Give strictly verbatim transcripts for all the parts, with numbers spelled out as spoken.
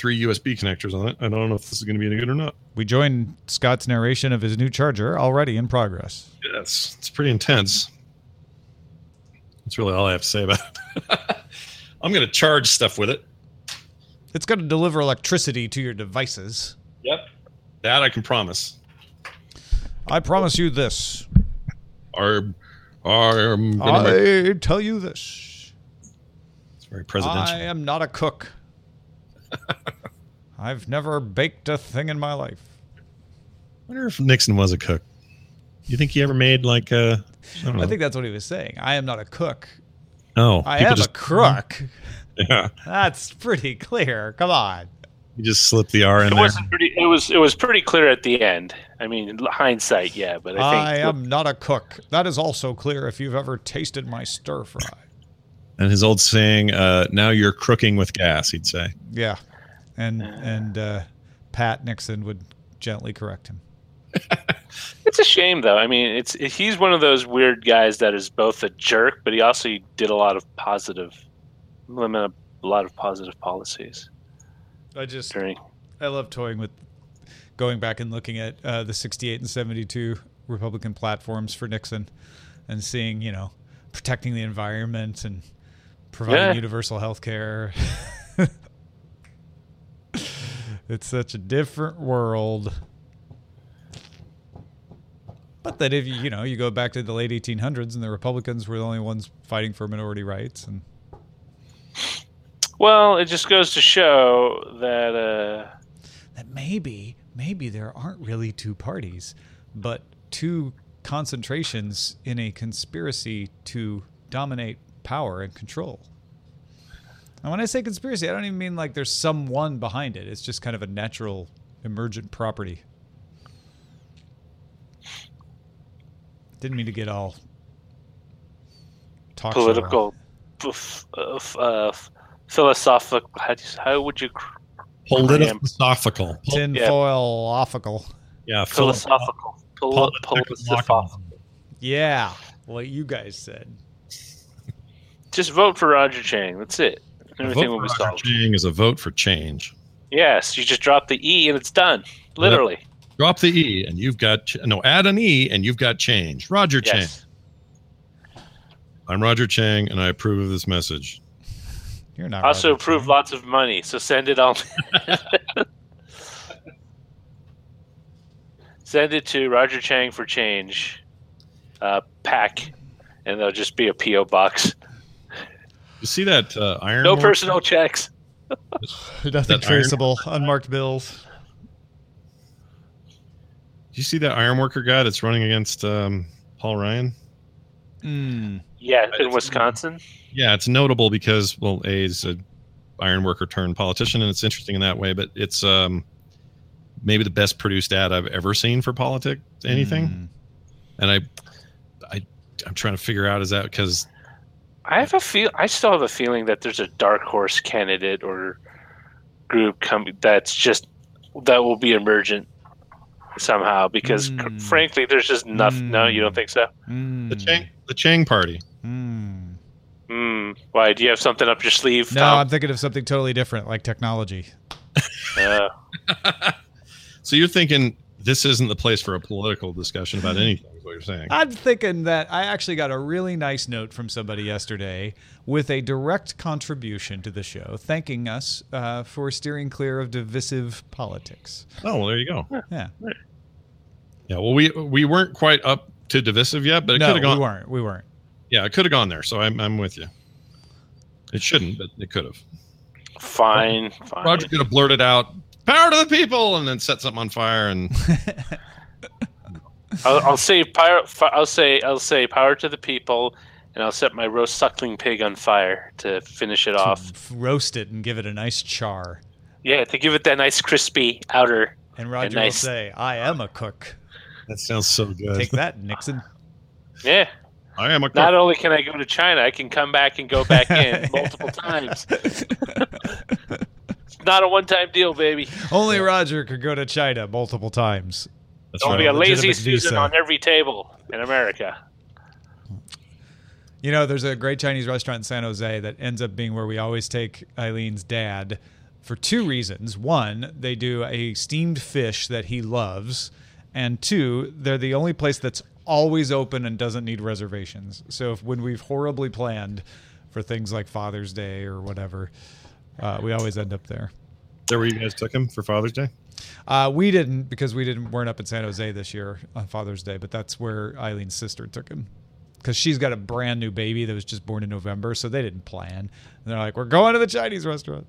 three U S B connectors on it. I don't know if this is going to be any good or not. We joined Scott's narration of his new charger, already in progress. Yes, it's pretty intense. That's really all I have to say about it. I'm going to charge stuff with it. It's going to deliver electricity to your devices. Yep. That I can promise. I promise you this. Our, our, um, I tell you this. It's very presidential. I am not a cook. I've never baked a thing in my life. I wonder if Nixon was a cook. You think he ever made like a... I, don't know. I think that's what he was saying. I am not a cook. Oh. I am just, a crook. Yeah. That's pretty clear. Come on. You just slipped the R in it there. Wasn't pretty, it was it was pretty clear at the end. I mean, hindsight, yeah, but I think... I am not a cook. That is also clear if you've ever tasted my stir fry. And his old saying, uh, now you're crooking with gas, he'd say. Yeah. And, and uh, Pat Nixon would gently correct him. It's a shame, though. I mean, it's it, he's one of those weird guys that is both a jerk, but he also did a lot of positive, a lot of positive policies. I just, during. I love toying with going back and looking at uh, the sixty-eight and seventy-two Republican platforms for Nixon and seeing, you know, protecting the environment and providing yeah. universal health care. It's such a different world. But that if you, you know, you go back to the late eighteen hundreds and the Republicans were the only ones fighting for minority rights. And well, it just goes to show that uh, that maybe, maybe there aren't really two parties, but two concentrations in a conspiracy to dominate power and control. And when I say conspiracy, I don't even mean like there's someone behind it. It's just kind of a natural emergent property. Didn't mean to get all talk political, f- uh, philosophical. How, how would you? Political. Tinfoil-ophical. Yeah, philosophical. Pol- philosophical. Yeah, what you guys said. Just vote for Roger Chang. That's it. Everything will be solved. Roger Chang is a vote for change. Yes, you just drop the E and it's done. Literally. Yep. Drop the E and you've got ch- no. Add an E and you've got change. Roger yes. Chang. I'm Roger Chang, and I approve of this message. You're not. Also Roger approve Chang. Lots of money, so send it on. Send it to Roger Chang for Change, uh, pack, and there'll just be a P O box. You see that uh, iron? No work? personal checks. Nothing traceable. Unmarked bills. Do you see that ironworker guy that's running against um, Paul Ryan? Mm. Yeah, in Wisconsin. Yeah, it's notable because, well, A, he's a ironworker turned politician, and it's interesting in that way, but it's um, maybe the best produced ad I've ever seen for politics, anything. Mm. And I, I, I'm trying to figure out, is that because... I have a feel. I still have a feeling that there's a dark horse candidate or group coming that's just, that will be emergent somehow, because Mm. frankly there's just nothing. Mm. No, you don't think so? Mm. The Chang, the Chang Party. Mm. Mm. Why, do you have something up your sleeve, No, Tom? I'm thinking of something totally different, like technology. Uh, So you're thinking this isn't the place for a political discussion about anything, is what you're saying. I'm thinking that I actually got a really nice note from somebody yesterday with a direct contribution to the show, thanking us uh, for steering clear of divisive politics. Oh, well, there you go. Yeah. Yeah, well, we we weren't quite up to divisive yet, but it No, could have gone. we weren't. We weren't. Yeah, it could have gone there, so I'm I'm with you. It shouldn't, but it could have. fine, fine. Roger could have blurted out, "Power to the people," and then set something on fire. And I'll, I'll say power. I'll say I'll say power to the people, and I'll set my roast suckling pig on fire to finish it off. To roast it and give it a nice char. Yeah, to give it that nice crispy outer. And Roger And nice- will say, I am a cook. that sounds so good. Take that, Nixon. Yeah. I am a cook. Not only can I go to China, I can come back and go back in multiple times. It's not a one-time deal, baby. Only Roger could go to China multiple times. That's There'll right. be a lazy Legitimate Susan visa. on every table in America. You know, there's a great Chinese restaurant in San Jose that ends up being where we always take Eileen's dad for two reasons. One, they do a steamed fish that he loves, and two, they're the only place that's always open and doesn't need reservations. So if when we've horribly planned for things like Father's Day or whatever, uh, we always end up there. Is that where you guys took him for Father's Day? Uh, we didn't, because we didn't weren't up in San Jose this year on Father's Day, but that's where Eileen's sister took him. Because she's got a brand new baby that was just born in November, so they didn't plan. And they're like, we're going to the Chinese restaurant.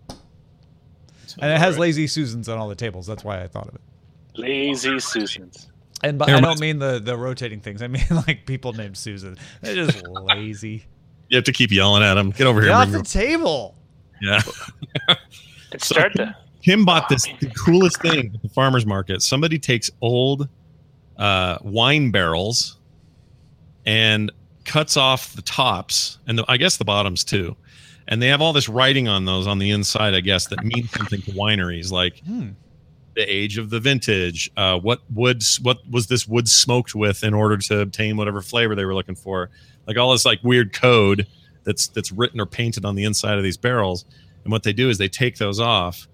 And it has right. Lazy Susans on all the tables. That's why I thought of it. Lazy Susans. And but I don't mean the, the rotating things. I mean like people named Susan. They're just lazy. You have to keep yelling at him. Get over Get here. off bring the your- table. Yeah. It's So- start to. Kim bought this the coolest thing at the farmer's market. Somebody takes old uh, wine barrels and cuts off the tops and the, I guess the bottoms too. And they have all this writing on those on the inside, I guess, that means something to wineries, like Hmm. the age of the vintage, uh, what wood, what was this wood smoked with in order to obtain whatever flavor they were looking for, like all this like weird code that's that's written or painted on the inside of these barrels. And what they do is they take those off.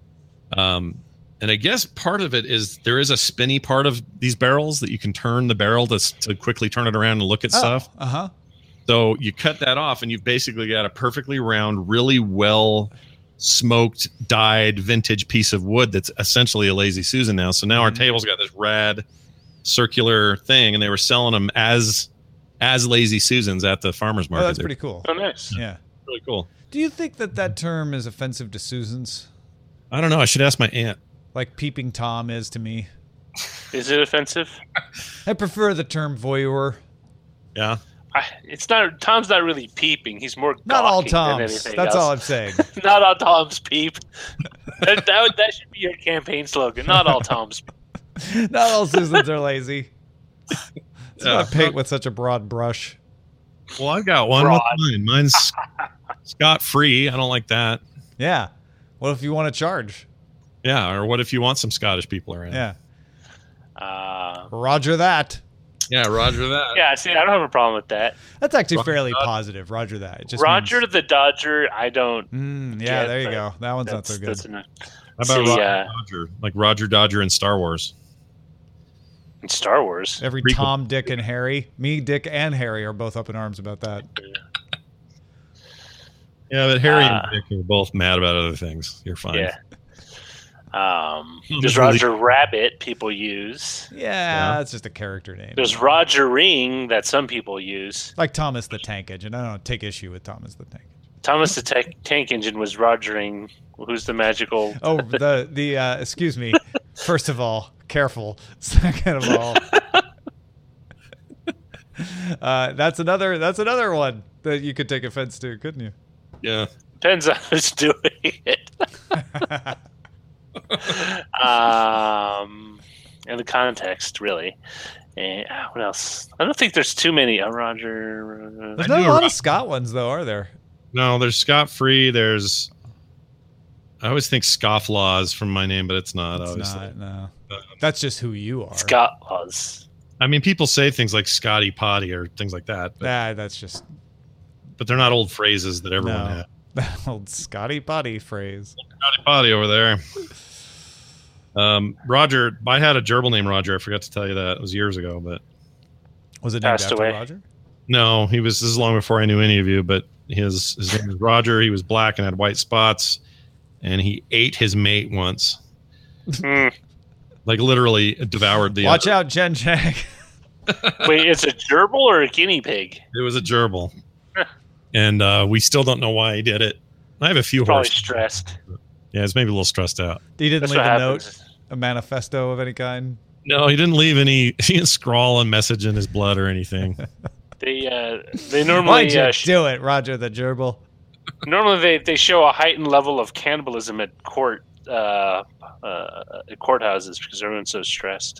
Um, and I guess part of it is there is a spinny part of these barrels that you can turn the barrel to, to quickly turn it around and look at Oh, stuff. uh-huh. So you cut that off and you've basically got a perfectly round, really well smoked, dyed vintage piece of wood that's essentially a Lazy Susan now. So now our Mhm. table's got this rad circular thing, and they were selling them as as Lazy Susans at the farmer's Oh, market. that's They're pretty cool. Oh, nice. Yeah. really cool. Do you think that that term is offensive to Susans? I don't know. I should ask my aunt. Like peeping Tom is to me. Is it offensive? I prefer the term voyeur. Yeah. I, it's not. Tom's not really peeping. He's more Not all gawking than Toms. anything That's else. all I'm saying. Not all Toms peep. that, that, would- that should be your campaign slogan. Not all Toms. Not all Susans are lazy. It's Yeah. not paint with such a broad brush. Well, I've got one. Fraud. What's mine? Mine's Scott free. I don't like that. Yeah. What if you want to charge? Yeah. Or what if you want some Scottish people around? Yeah. Uh, Roger that. Yeah. Roger that. yeah. See, I don't have a problem with that. That's actually Roger fairly that. positive. Roger that. It just Roger means- the Dodger. I don't. Mm, yeah, get, there you but go. That one's not That's, so good. that's enough. How about See, Roger uh, Dodger? Like Roger Dodger in Star Wars. In Star Wars. Every Prequel. Tom, Dick, and Harry, me, Dick, and Harry are both up in arms about that. Yeah, but Harry Uh, and Dick are both mad about other things. You're fine. Yeah. Um, Hmm, there's really- Roger Rabbit people use. Yeah, Yeah. that's just a character name. There's Roger Ring that some people use. Like Thomas the Tank Engine. I don't take issue with Thomas the Tank Engine. Thomas the Tank Tank Engine was Rogering. Who's the magical? Oh, the the uh, excuse me. First of all, careful. Second of all, uh, that's another that's another one that you could take offense to, couldn't you? Yeah. Depends on who's doing it. um, and the context, really. And uh, what else? I don't think there's too many. Uh, Roger. Uh, There's I not knew a lot Ro- of Scott ones though, are there? No, there's Scott Free. There's. I always think Scofflaws from my name, but it's not. It's obviously. not. No, Um, that's just who you are. Scott Laws. I mean, people say things like Scotty Potty or things like that, but, Nah, that's just but they're not old phrases that everyone no. has. That old Scotty Potty phrase. Scotty Potty over there. Um, Roger, I had a gerbil named Roger. I forgot to tell you that. It was years ago, but Was it named Passed after away. Roger? no, he was. This is long before I knew any of you. But his his name was Roger. He was black and had white spots, and he ate his mate once. Hmm. Like literally devoured the. Watch other. out, Jen Chang. Wait, it's a gerbil or a guinea pig? It was a gerbil, and uh, we still don't know why he did it. I have a few Probably horses. stressed. Yeah, it's maybe a little stressed out. He didn't That's leave what a happens. note, a manifesto of any kind. No, he didn't leave any. He didn't scrawl a message in his blood or anything. They uh, they Why'd normally you uh, sh- do it, Roger the gerbil? normally they, they show a heightened level of cannibalism at court uh, uh, at courthouses because everyone's so stressed.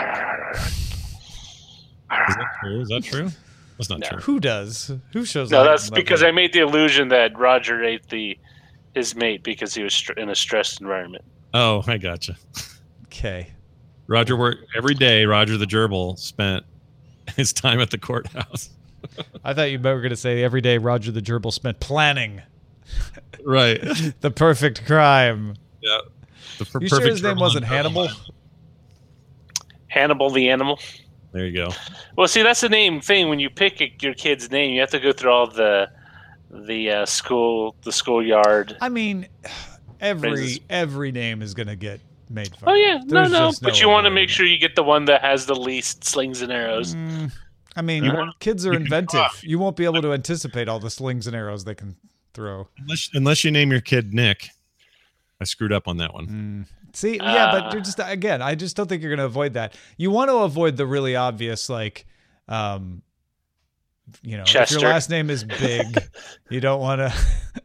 Is that true? Is that true? That's not No. true. Who does? Who shows No, up? that's because I made the illusion that Roger ate the his mate because he was str- in a stressed environment. Oh, I gotcha. Okay. Roger worked every day. Roger the gerbil spent his time at the courthouse. I thought you were going to say every day Roger the gerbil spent planning. Right. The perfect crime. Yeah. The per- You perfect sure his name Vermont wasn't crime. Hannibal? Hannibal the animal. There you go. Well, see, that's the name thing. When you pick a, your kid's name, you have to go through all the the uh, school, the schoolyard. I mean, every Phrases. every name is gonna get made fun. Oh of. yeah, There's no, no. just But you want to avoiding make it. sure you get the one that has the least slings and arrows. Mm, I mean, You want- kids are you can inventive. try. You won't be able to anticipate all the slings and arrows they can throw. Unless, unless you name your kid Nick. I screwed up on that one. Mm. See, yeah, but Uh. you're just again. I just don't think you're going to avoid that. You want to avoid the really obvious, like, um, you know, if Chester. your last name is Big, you don't want to.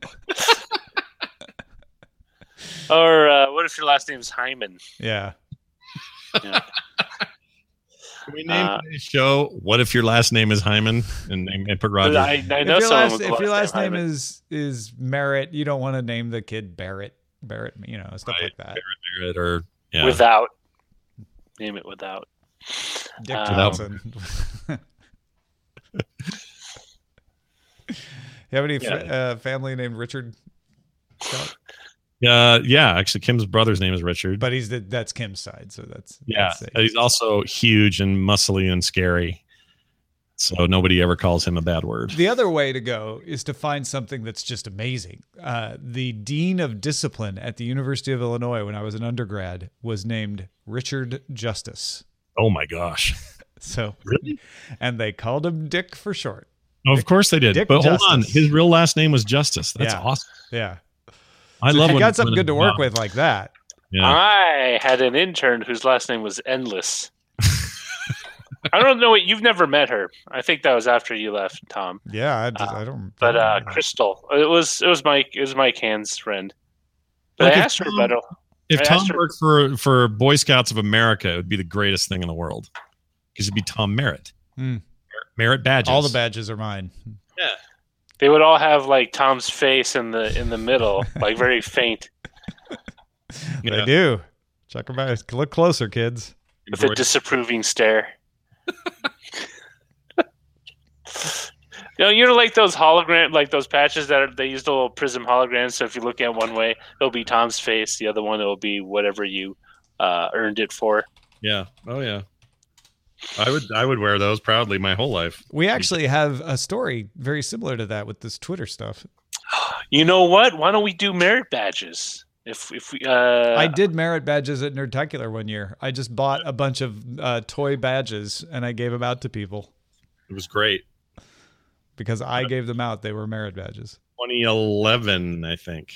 Or uh, what if your last name is Hyman? Yeah. Yeah. Can we name Uh, today's show "What If Your Last Name Is Hyman" and name and put Roger? I, I know If your someone last, with if the your last name Hyman. is is Merritt, you don't want to name the kid Barrett. Barrett, you know, stuff Right. like that. Barrett or yeah. Without. Name it without. Dick Um, Johnson. You have any Yeah. fa- uh, family named Richard? Scott? Uh, yeah, actually, Kim's brother's name is Richard. But he's the that's Kim's side, so that's yeah, that's safe. he's also huge and muscly and scary. So nobody ever calls him a bad word. The other way to go is to find something that's just amazing. Uh, the dean of discipline at the University of Illinois when I was an undergrad was named Richard Justice. Oh my gosh. So, Really? and they called him Dick for short. Oh, of course they did. Dick but hold on, Justice. his real last name was Justice. That's Yeah. awesome. Yeah, I so love if you when got something when good to it's work Bob. with like that. Yeah. I had an intern whose last name was Endless. I don't know what you've never met her. I think that was after you left, Tom. Yeah, I, just, Uh, I don't. But I uh, don't know. Crystal, it was it was Mike. It was Mike Hand's friend. But Like I if asked her Tom- about it. If I Tom asked her- worked for for Boy Scouts of America, it would be the greatest thing in the world because it'd be Tom Merritt. Hmm. Merit badges. All the badges are mine. Yeah. They would all have like Tom's face in the in the middle, like very faint, Yeah. They do. Check them out. Look closer, kids. with a disapproving stare. You know, you know, like those hologram, like those patches that are, they use the little prism holograms. So if you look at one way, it'll be Tom's face. The other one, it'll be whatever you uh, earned it for. Yeah. Oh yeah. I would I would wear those proudly my whole life. We actually have a story very similar to that with this Twitter stuff. You know what? Why don't we do merit badges? If if we, uh, I did merit badges at Nerdtacular one year. I just bought a bunch of uh, toy badges and I gave them out to people It was great. because I gave them out. They were merit badges. twenty eleven, I think.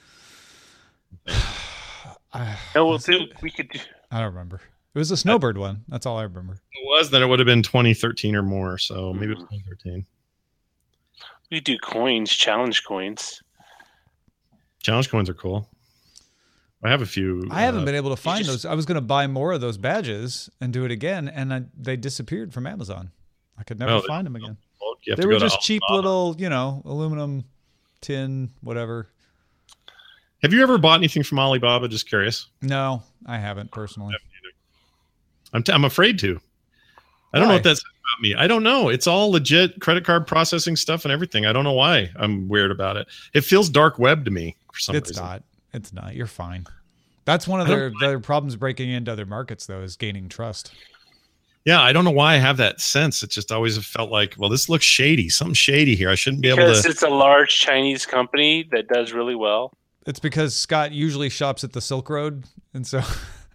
I, no, we'll do. We could do. I don't remember. It was a Snowbird one. That's all I remember. It was, then it would have been twenty thirteen or more. So maybe it was twenty thirteen. We do coins, challenge coins. Challenge coins are cool. I have a few. I haven't uh, been able to find just- those. I was going to buy more of those badges and do it again, and I, they disappeared from Amazon. I could never Oh, they- find them again. you have They to were go to just cheap Alibaba. little, you know, aluminum tin, whatever. Have you ever bought anything from Alibaba? Just curious. No, I haven't personally. I'm t- I'm afraid to. I don't Why? know what that's about me. I don't know. It's all legit credit card processing stuff and everything. I don't know why I'm weird about it. It feels dark web to me for some It's reason. not. It's not. You're fine. That's one of I their, don't- their problems breaking into other markets, though, is gaining trust. Yeah, I don't know why I have that sense. It just always felt like, well, this looks shady. Something shady here. I shouldn't be able Because to. it's a large Chinese company that does really well. It's because Scott usually shops at the Silk Road, and so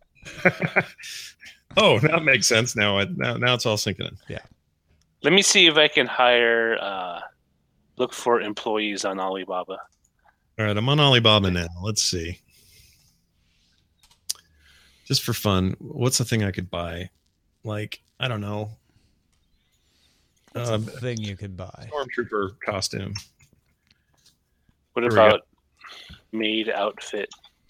Oh, that makes sense now. I, now. Now it's all sinking in. Let me see if I can hire, uh, look for employees on Alibaba. All right, I'm on Alibaba now. Let's see. Just for fun, what's the thing I could buy? Like, I don't know. it's Uh, a thing you could buy. Stormtrooper costume. What Here we go. about maid outfit?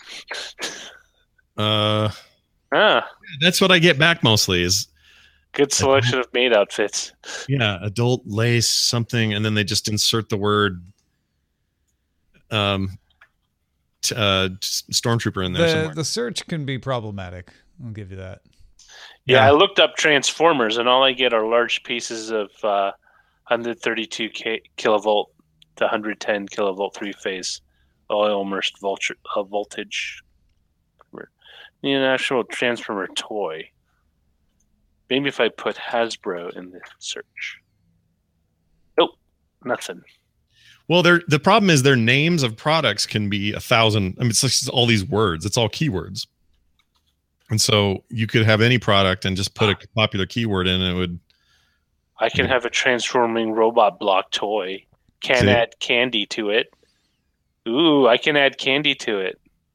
Uh, Ah, that's what I get back mostly is, good selection of maid outfits. yeah, adult lace something, and then they just insert the word um, t- uh, s- Stormtrooper in there The, somewhere. the search can be problematic. I'll give you that. Yeah, Yeah. I looked up Transformers, and all I get are large pieces of uh, one thirty-two K, kilovolt to one ten kilovolt three phase oil immersed voltage, uh, voltage. The International Transformer toy. Maybe if I put Hasbro in the search. Nope, nothing. Well, they're, the problem is their names of products can be a thousand. I mean, it's like all these words. It's all keywords. And so you could have any product and just put a popular keyword in and it would. I can have a transforming robot block toy. Can See? add candy to it. Ooh, I can add candy to it.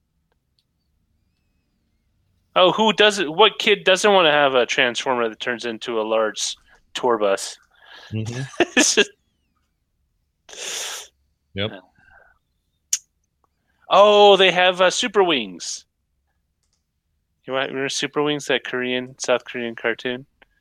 Oh, who doesn't? What kid doesn't want to have a transformer that turns into a large tour bus? Mm-hmm. It's just... Yep. Oh, they have uh, Super Wings. You might remember Super Wings, that Korean, South Korean cartoon?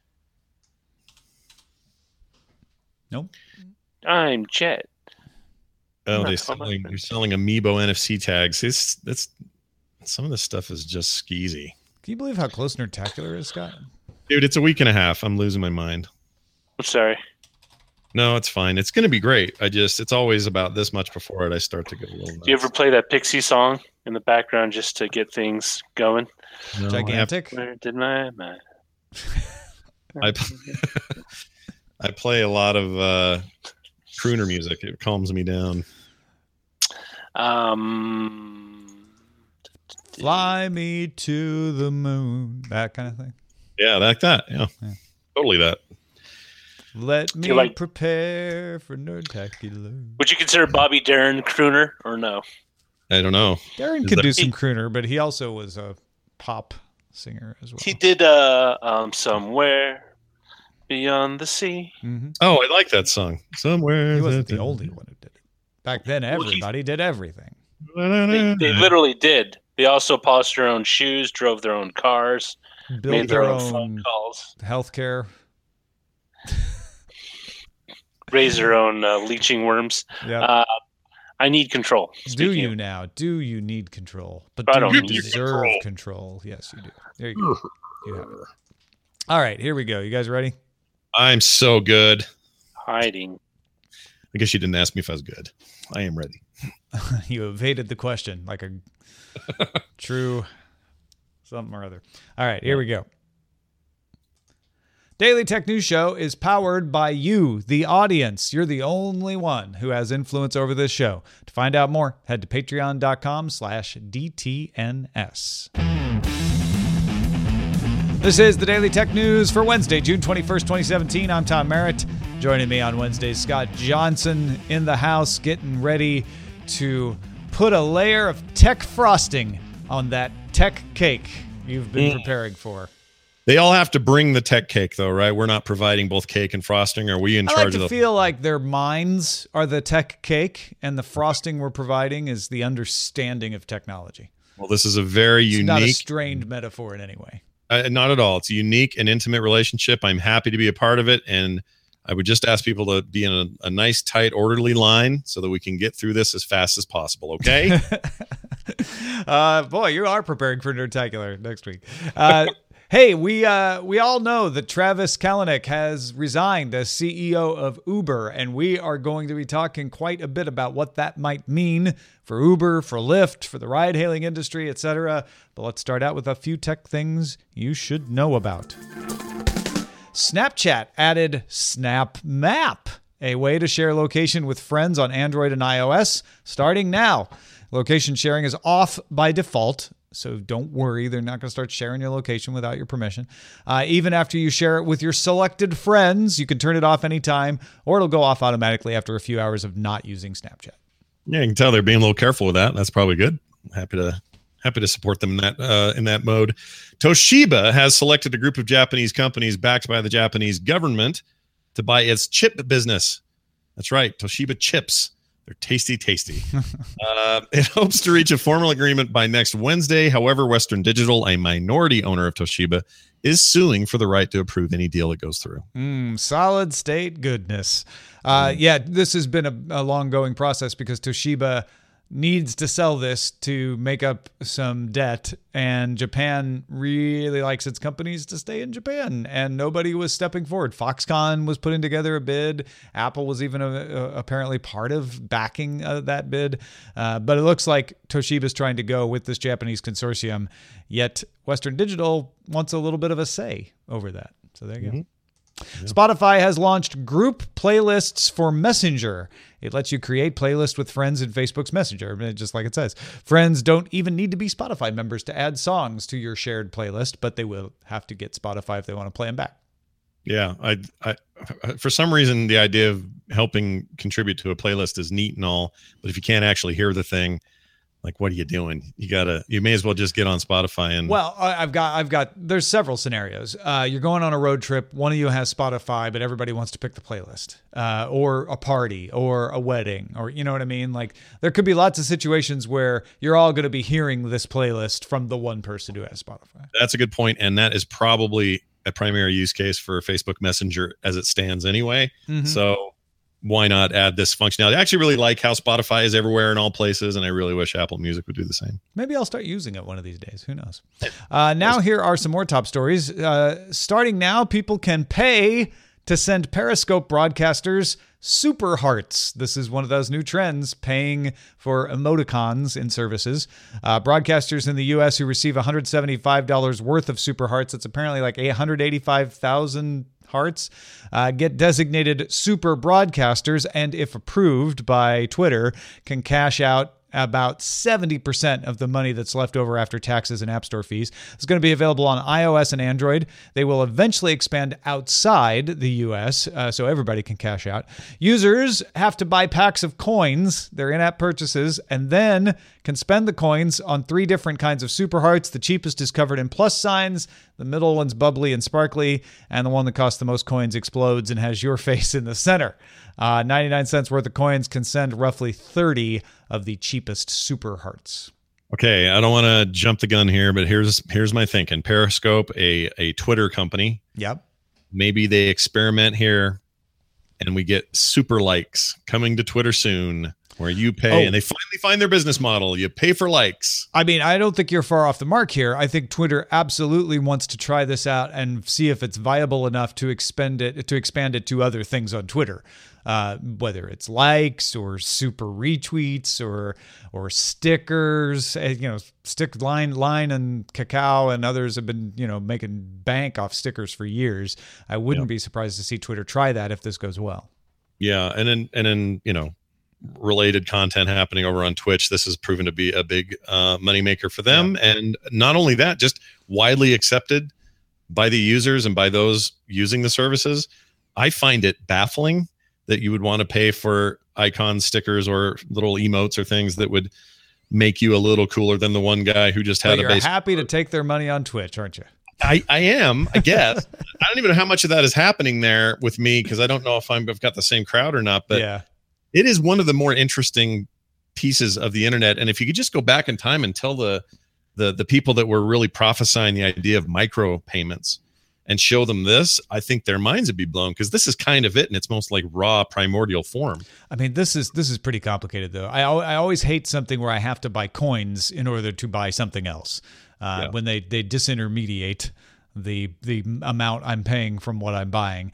Nope. I'm Jet. Oh, Not they so much. selling, you're selling Amiibo N F C tags. It's that's some of this stuff is just skeezy. Can you believe how close Nerdtacular is, Scott? Dude, it's a week and a half. I'm losing my mind. I'm sorry. No, it's fine. It's going to be great. I just, it's always about this much before it. I start to get a little nuts. Do you ever play that Pixie song in the background just to get things going? No, Gigantic? Where did my mind? I, I play a lot of uh, crooner music. It calms me down. Um, Fly me to the moon. That kind of thing. Yeah, like that. Yeah, Yeah. Totally that. Let me you like- prepare for Nerdtacular. would you consider Bobby Darin crooner or no? I don't know. Darren Is could that- do some crooner, but he also was a pop singer as well. He did uh, um, Somewhere Beyond the Sea. hmm Oh, I like that song. Somewhere. He wasn't the only one who did it. Back then, Well, he- everybody did everything. They, they literally did. They also polished their own shoes, drove their own cars, Built made their their own phone own calls, healthcare. raised their own uh, leeching worms. Yeah. Uh, I need control. do Speaking you of- now? Do you need control? But I do don't you need deserve control. control? Yes, you do. There you go. You have it. All right, here we go. You guys ready? I'm so good. hiding? I guess you didn't ask me if I was good. I am ready. You evaded the question like a true something or other. All right, here we go. Daily Tech News Show is powered by you, the audience. You're the only one who has influence over this show. To find out more, head to patreon.com slash DTNS. This is the Daily Tech News for Wednesday, June twenty-first, twenty seventeen. I'm Tom Merritt. Joining me on Wednesday, Scott Johnson in the house, getting ready to put a layer of tech frosting on that tech cake you've been Mm. preparing for. They all have to bring the tech cake, though, right? We're not providing both cake and frosting. Are we in I charge like to of the? feel like their minds are the tech cake, and the frosting we're providing is the understanding of technology. Well, this is a very It's not a unique. strained metaphor in any way. Uh, not at all. It's a unique and intimate relationship. I'm happy to be a part of it, and I would just ask people to be in a, a nice, tight, orderly line so that we can get through this as fast as possible. Okay? uh, boy, you are preparing for Nerdtacular next week. Uh, hey, we uh, we all know that Travis Kalanick has resigned as C E O of Uber, and we are going to be talking quite a bit about what that might mean for Uber, for Lyft, for the ride-hailing industry, et cetera. But let's start out with a few tech things you should know about. Snapchat added Snap Map, a way to share location with friends on Android and iOS, starting now. Location sharing is off by default, so don't worry. They're not going to start sharing your location without your permission. Uh, even after you share it with your selected friends, you can turn it off anytime, or it'll go off automatically after a few hours of not using Snapchat. Yeah, you can tell they're being a little careful with that. That's probably good. Happy to happy to support them in that uh, in that mode. Toshiba has selected a group of Japanese companies backed by the Japanese government to buy its chip business. That's right, Toshiba chips. They're tasty, tasty. uh, it hopes to reach a formal agreement by next Wednesday. However, Western Digital, a minority owner of Toshiba, is suing for the right to approve any deal that goes through. Mm, solid state goodness. Uh, yeah, this has been a, a long going process because Toshiba needs to sell this to make up some debt, and Japan really likes its companies to stay in Japan, and nobody was stepping forward. Foxconn was putting together a bid. Apple was even a, a, apparently part of backing uh, that bid. Uh, but it looks like Toshiba's trying to go with this Japanese consortium, yet Western Digital wants a little bit of a say over that. So there you mm-hmm. go. Yeah. Spotify has launched group playlists for Messenger. It lets you create playlists with friends in Facebook's Messenger, just like it says. Friends don't even need to be Spotify members to add songs to your shared playlist, but they will have to get Spotify if they want to play them back. Yeah, I, I, for some reason, the idea of helping contribute to a playlist is neat and all, but if you can't actually hear the thing, like, what are you doing? You gotta, you may as well just get on Spotify and. Well, I've got, I've got. There's several scenarios. Uh, you're going on a road trip. One of you has Spotify, but everybody wants to pick the playlist, uh, or a party, or a wedding, or you know what I mean. Like, there could be lots of situations where you're all going to be hearing this playlist from the one person who has Spotify. That's a good point, and that is probably a primary use case for Facebook Messenger as it stands anyway. Mm-hmm. So. Why not add this functionality? I actually really like how Spotify is everywhere in all places, and I really wish Apple Music would do the same. Maybe I'll start using it one of these days. Who knows? Uh, now here are some more top stories. Uh, starting now, people can pay to send Periscope broadcasters super hearts. This is one of those new trends, paying for emoticons in services. Uh, broadcasters in the U S who receive one hundred seventy-five dollars worth of super hearts, it's apparently like one hundred eighty-five thousand hearts, uh, get designated super broadcasters, and if approved by Twitter, can cash out about seventy percent of the money that's left over after taxes and App Store fees. It's going to be available on iOS and Android. They will eventually expand outside the U S, uh, so everybody can cash out. Users have to buy packs of coins, their in-app purchases, and then can spend the coins on three different kinds of super hearts. The cheapest is covered in plus signs, the middle one's bubbly and sparkly, and the one that costs the most coins explodes and has your face in the center. Uh, ninety-nine cents worth of coins can send roughly thirty of the cheapest super hearts. Okay, I don't want to jump the gun here, but here's here's my thinking. Periscope, a, a Twitter company. Yep. Maybe they experiment here, and we get super likes coming to Twitter soon, where you pay, oh. and they finally find their business model. You pay for likes. I mean, I don't think you're far off the mark here. I think Twitter absolutely wants to try this out and see if it's viable enough to expend it to expand it to other things on Twitter. Uh, whether it's likes or super retweets or or stickers, you know, stick line line and Kakao and others have been, you know, making bank off stickers for years. I wouldn't yeah. be surprised to see Twitter try that if this goes well. Yeah, and then and then you know, related content happening over on Twitch. This has proven to be a big uh, moneymaker for them, yeah. and not only that, just widely accepted by the users and by those using the services. I find it baffling that you would want to pay for icons, stickers, or little emotes or things that would make you a little cooler than the one guy who just had but a base. You're happy to take their money on Twitch, aren't you? I, I am, I guess. I don't even know how much of that is happening there with me, because I don't know if I'm, I've got the same crowd or not. But yeah. It is one of the more interesting pieces of the internet. And if you could just go back in time and tell the the the people that were really prophesying the idea of micro payments and show them this, I think their minds would be blown, because this is kind of it in its most like raw primordial form. I mean, this is this is pretty complicated, though. I I always hate something where I have to buy coins in order to buy something else. Uh, yeah. When they, they disintermediate the the amount I'm paying from what I'm buying.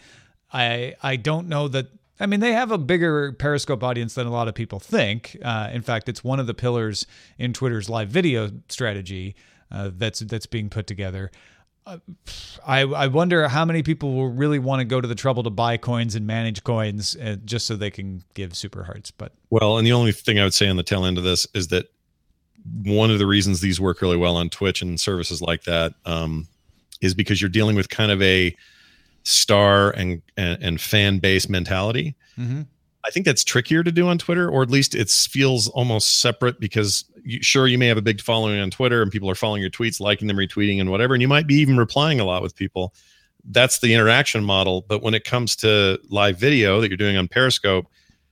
I I don't know that. I mean, they have a bigger Periscope audience than a lot of people think. Uh, in fact, it's one of the pillars in Twitter's live video strategy uh, that's that's being put together. Uh, I, I wonder how many people will really want to go to the trouble to buy coins and manage coins uh, just so they can give super hearts. But well, and the only thing I would say on the tail end of this is that one of the reasons these work really well on Twitch and services like that um, is because you're dealing with kind of a star and and, and fan base mentality. Mm-hmm. I think that's trickier to do on Twitter, or at least it feels almost separate, because you, sure, you may have a big following on Twitter and people are following your tweets, liking them, retweeting and whatever, and you might be even replying a lot with people. That's the interaction model. But when it comes to live video that you're doing on Periscope,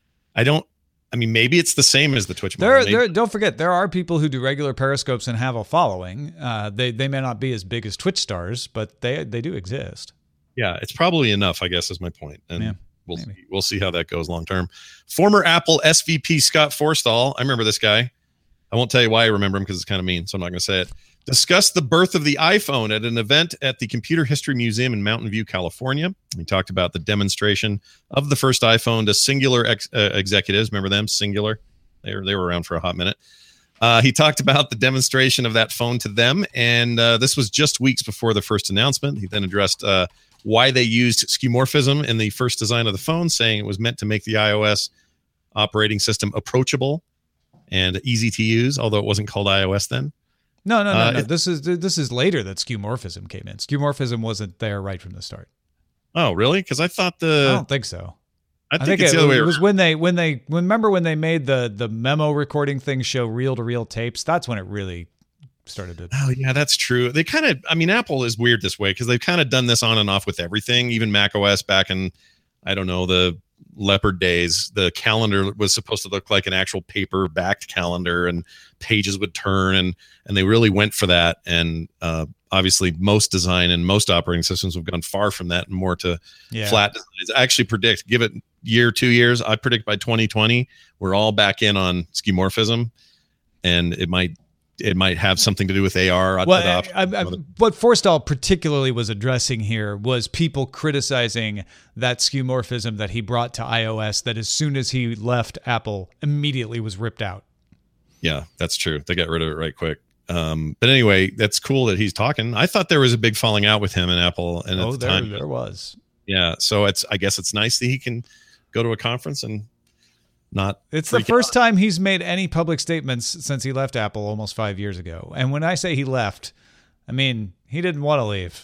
I don't, I mean, maybe it's the same as the Twitch model. There, there, don't forget, there are people who do regular Periscopes and have a following. Uh, they they may not be as big as Twitch stars, but they they do exist. Yeah, it's probably enough, I guess, is my point. And yeah. We'll see, we'll see how that goes long term. Former Apple S V P Scott Forstall, I remember this guy. I won't tell you why I remember him because it's kind of mean, so I'm not going to say it. Discussed the birth of the iPhone at an event at the Computer History Museum in Mountain View, California. He talked about the demonstration of the first iPhone to Singular ex- uh, executives. Remember them? Singular. They were, they were around for a hot minute. Uh, he talked about the demonstration of that phone to them, and uh, this was just weeks before the first announcement. He then addressed uh, why they used skeuomorphism in the first design of the phone, saying it was meant to make the iOS operating system approachable and easy to use, although it wasn't called iOS then. No, no, no, uh, no. It, this is this is later that skeuomorphism came in. Skeuomorphism wasn't there right from the start. Oh, really? Because I thought the I don't think so. I think, I think it's it, the other way it around. was when they when they remember when they made the the memo recording thing show reel to reel tapes. That's when it really started to. Oh yeah, that's true. They kind of, I mean, Apple is weird this way because they've kind of done this on and off with everything. Even Mac O S back in, I don't know, the Leopard days, the calendar was supposed to look like an actual paper backed calendar, and pages would turn, and and they really went for that. And uh, obviously, most design and most operating systems have gone far from that and more to Yeah. flat designs. I actually predict, give it year, two years, I predict by twenty twenty, we're all back in on skeuomorphism, and it might it might have something to do with A R. Well, adoption. I, I, I, what Forstall particularly was addressing here was people criticizing that skeuomorphism that he brought to iOS. That as soon as he left Apple, immediately was ripped out. Yeah, that's true. They got rid of it right quick. Um, but anyway, that's cool that he's talking. I thought there was a big falling out with him and Apple, and Oh, at the there, time, there was. yeah. So it's I guess it's nice that he can go to a conference and not. It's the freak first out. time he's made any public statements since he left Apple almost five years ago. And when I say he left, I mean he didn't want to leave.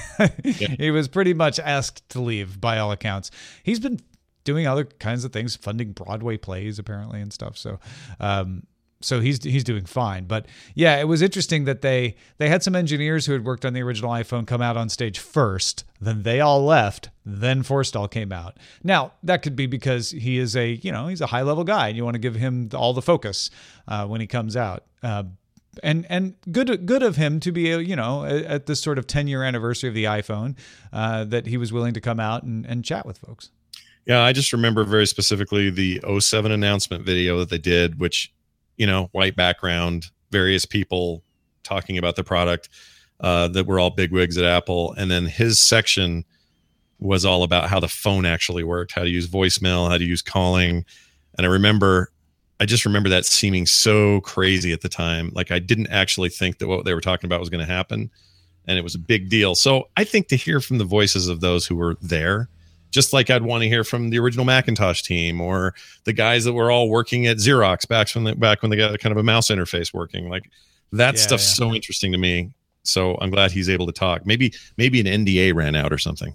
Yeah. He was pretty much asked to leave by all accounts. He's been doing other kinds of things, funding Broadway plays apparently and stuff. So, um, so he's he's doing fine. But yeah, it was interesting that they they had some engineers who had worked on the original iPhone come out on stage first, then they all left, then Forstall came out. Now, that could be because he is a, you know, he's a high-level guy and you want to give him all the focus uh, when he comes out. Uh, and and good good of him to be, you know, at this sort of ten-year anniversary of the iPhone, uh, that he was willing to come out and, and chat with folks. Yeah, I just remember very specifically the oh seven announcement video that they did, which, you know, white background, various people talking about the product uh, that were all bigwigs at Apple. And then his section was all about how the phone actually worked, how to use voicemail, how to use calling. And I remember, I just remember that seeming so crazy at the time. Like I didn't actually think that what they were talking about was going to happen. And it was a big deal. So I think to hear from the voices of those who were there, just like I'd want to hear from the original Macintosh team or the guys that were all working at Xerox back when they, back when they got kind of a mouse interface working. Like that Yeah, stuff's yeah. so interesting to me. So I'm glad he's able to talk. Maybe maybe an N D A ran out or something.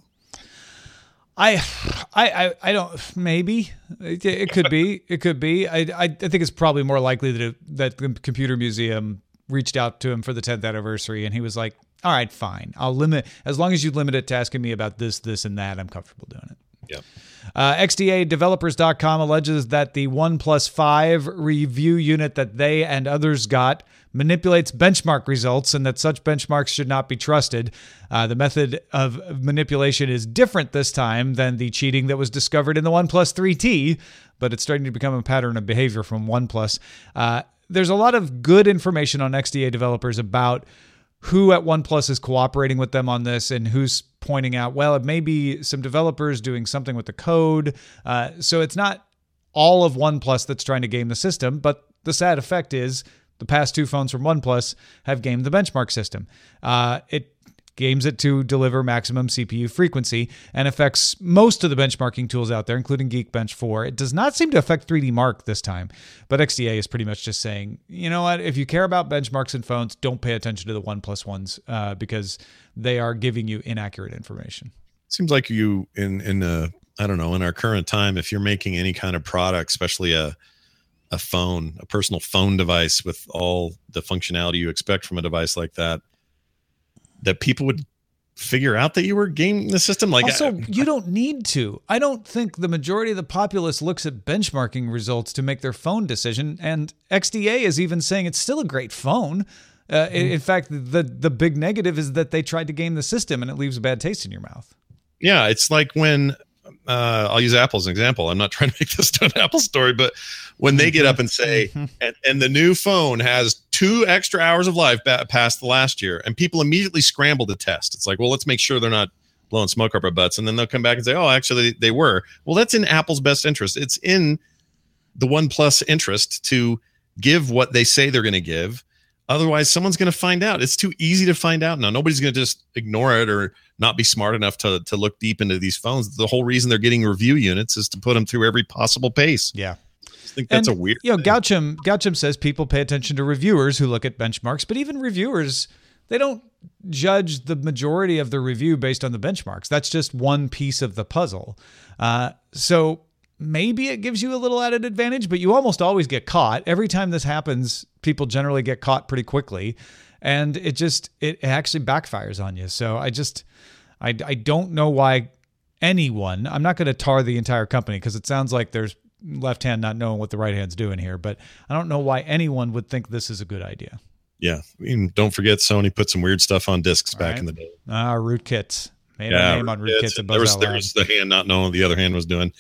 I, I, I, I don't. Maybe it, it could be. It could be. I, I, I think it's probably more likely that it, that the Computer Museum reached out to him for the tenth anniversary, and he was like, "All right, fine. I'll limit as long as you limit it to asking me about this, this, and that. I'm comfortable doing it." Yeah. Uh, X D A Developers dot com alleges that the OnePlus five review unit that they and others got manipulates benchmark results and that such benchmarks should not be trusted. Uh, the method of manipulation is different this time than the cheating that was discovered in the OnePlus three T, but it's starting to become a pattern of behavior from OnePlus. Uh, there's a lot of good information on X D A developers about who at OnePlus is cooperating with them on this and who's pointing out, well, it may be some developers doing something with the code. Uh, so it's not all of OnePlus that's trying to game the system, but the sad effect is the past two phones from OnePlus have gamed the benchmark system. Uh, it games it to deliver maximum C P U frequency and affects most of the benchmarking tools out there, including Geekbench four. It does not seem to affect three D Mark this time, but X D A is pretty much just saying, you know what, if you care about benchmarks in phones, don't pay attention to the OnePlus ones uh, because they are giving you inaccurate information. Seems like you in in uh I don't know, in our current time, if you're making any kind of product, especially a a phone, a personal phone device with all the functionality you expect from a device like that, that people would figure out that you were gaming the system. Like, Also, I, you don't need to. I don't think the majority of the populace looks at benchmarking results to make their phone decision. And X D A is even saying it's still a great phone. Uh, in, in fact, the the big negative is that they tried to game the system and it leaves a bad taste in your mouth. yeah, it's like when uh, I'll use Apple as an example. I'm not trying to make this an Apple story, but when they get up and say, and, and the new phone has two extra hours of life ba- past the last year, and people immediately scramble to test. It's like, well, let's make sure they're not blowing smoke up our butts. And then they'll come back and say, oh, actually they were. Well, that's in Apple's best interest. It's in the OnePlus interest to give what they say they're going to give. Otherwise, someone's going to find out. It's too easy to find out now. Nobody's going to just ignore it or not be smart enough to, to look deep into these phones. The whole reason they're getting review units is to put them through every possible pace. Yeah. I think that's and, a weird You know, thing. Gaucham, Gaucham says people pay attention to reviewers who look at benchmarks, but even reviewers, they don't judge the majority of the review based on the benchmarks. That's just one piece of the puzzle. Uh, so maybe it gives you a little added advantage, but you almost always get caught. Every time this happens, people generally get caught pretty quickly, and it just, it actually backfires on you. So I just, I, I don't know why anyone, I'm not going to tar the entire company because it sounds like there's left hand not knowing what the right hand's doing here, but I don't know why anyone would think this is a good idea. Yeah. I mean, don't forget Sony put some weird stuff on discs All back right. in the day. Ah, rootkits. Made Yeah, a name on rootkits. there was, there was the hand not knowing what the other hand was doing.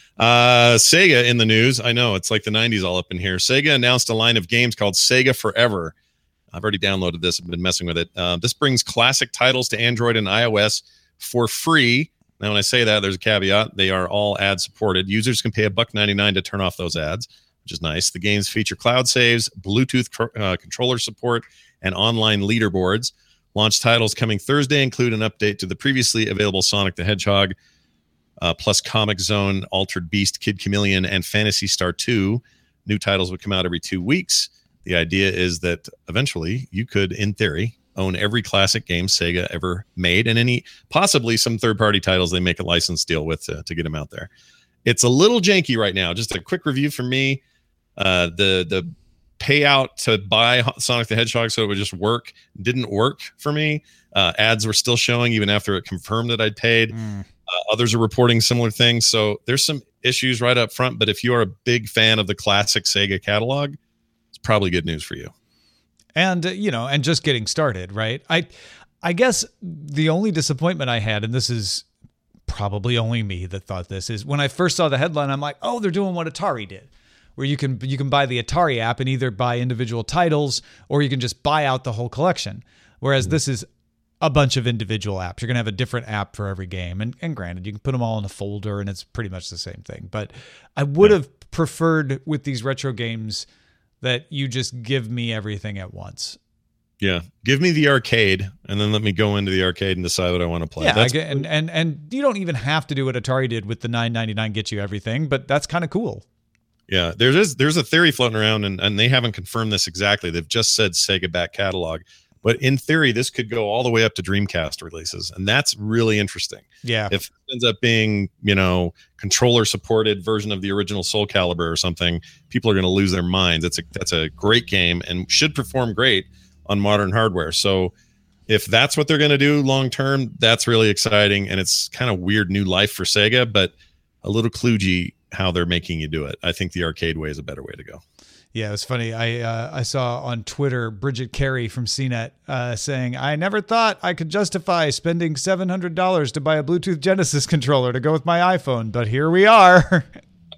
Uh, Sega in the news. I know it's like the nineties all up in here. Sega announced a line of games called Sega Forever. I've already downloaded this. I've been messing with it. Uh, this brings classic titles to Android and iOS for free. Now, when I say that, there's a caveat. They are all ad supported. Users can pay a buck ninety-nine to turn off those ads, which is nice. The games feature cloud saves, Bluetooth uh, controller support, and online leaderboards. Launch titles coming Thursday include an update to the previously available Sonic the Hedgehog, uh, plus Comic Zone, Altered Beast, Kid Chameleon, and Phantasy Star two. New titles would come out every two weeks. The idea is that eventually you could, in theory, own every classic game Sega ever made, and any possibly some third-party titles they make a license deal with to, to get them out there. It's a little janky right now. Just a quick review from me. Uh, the the payout to buy Sonic the Hedgehog so it would just work didn't work for me. Uh, ads were still showing even after it confirmed that I'd paid. Mm. Uh, others are reporting similar things. So there's some issues right up front. But if you are a big fan of the classic Sega catalog, it's probably good news for you. And, uh, you know, and just getting started, right? I, I guess the only disappointment I had, and this is probably only me that thought this, is when I first saw the headline, I'm like, oh, they're doing what Atari did, where you can you can buy the Atari app and either buy individual titles or you can just buy out the whole collection. Whereas this is a bunch of individual apps. You're going to have a different app for every game. And, and granted, you can put them all in a folder and it's pretty much the same thing. But I would yeah. have preferred with these retro games that you just give me everything at once. Yeah. Give me the arcade and then let me go into the arcade and decide what I want to play. Yeah. That's I get, and, and, and you don't even have to do what Atari did with the nine ninety-nine get you everything, but that's kind of cool. Yeah, there is there's a theory floating around, and, and they haven't confirmed this exactly. They've just said Sega back catalog. But in theory, this could go all the way up to Dreamcast releases, and that's really interesting. Yeah. If it ends up being, you know, controller-supported version of the original Soul Calibur or something, people are going to lose their minds. It's a, that's a great game and should perform great on modern hardware. So if that's what they're going to do long-term, that's really exciting, and it's kind of weird new life for Sega, but a little kludgy how they're making you do it. I think the arcade way is a better way to go. Yeah, it was funny. I uh, I saw on Twitter Bridget Carey from C net uh, saying, I never thought I could justify spending seven hundred dollars to buy a Bluetooth Genesis controller to go with my iPhone, but here we are.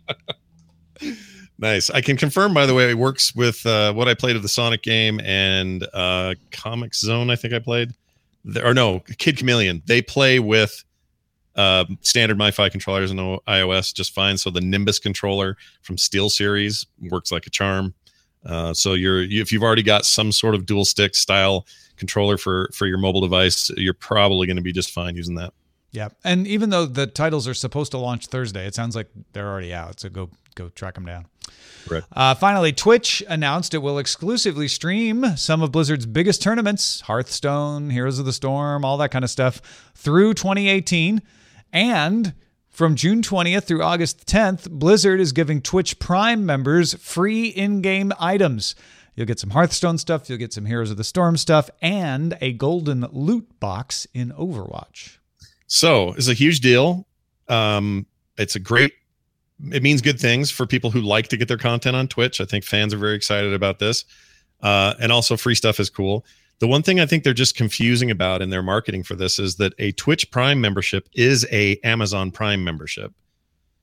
Nice. I can confirm, by the way, it works with uh, what I played of the Sonic game and uh, Comic Zone, I think I played. The, or no, Kid Chameleon. They play with Uh, standard MiFi controllers in iOS just fine. So the Nimbus controller from SteelSeries works like a charm. Uh, so you're you, if you've already got some sort of dual stick style controller for for your mobile device, you're probably going to be just fine using that. Yeah, and even though the titles are supposed to launch Thursday, it sounds like they're already out. So go go track them down. Right. Uh, finally, Twitch announced it will exclusively stream some of Blizzard's biggest tournaments, Hearthstone, Heroes of the Storm, all that kind of stuff, through twenty eighteen. And from June twentieth through August tenth, Blizzard is giving Twitch Prime members free in-game items. You'll get some Hearthstone stuff, you'll get some Heroes of the Storm stuff, and a golden loot box in Overwatch. So it's a huge deal. Um, it's a great, it means good things for people who like to get their content on Twitch. I think fans are very excited about this. Uh, and also free stuff is cool. The one thing I think they're just confusing about in their marketing for this is that a Twitch Prime membership is a Amazon Prime membership.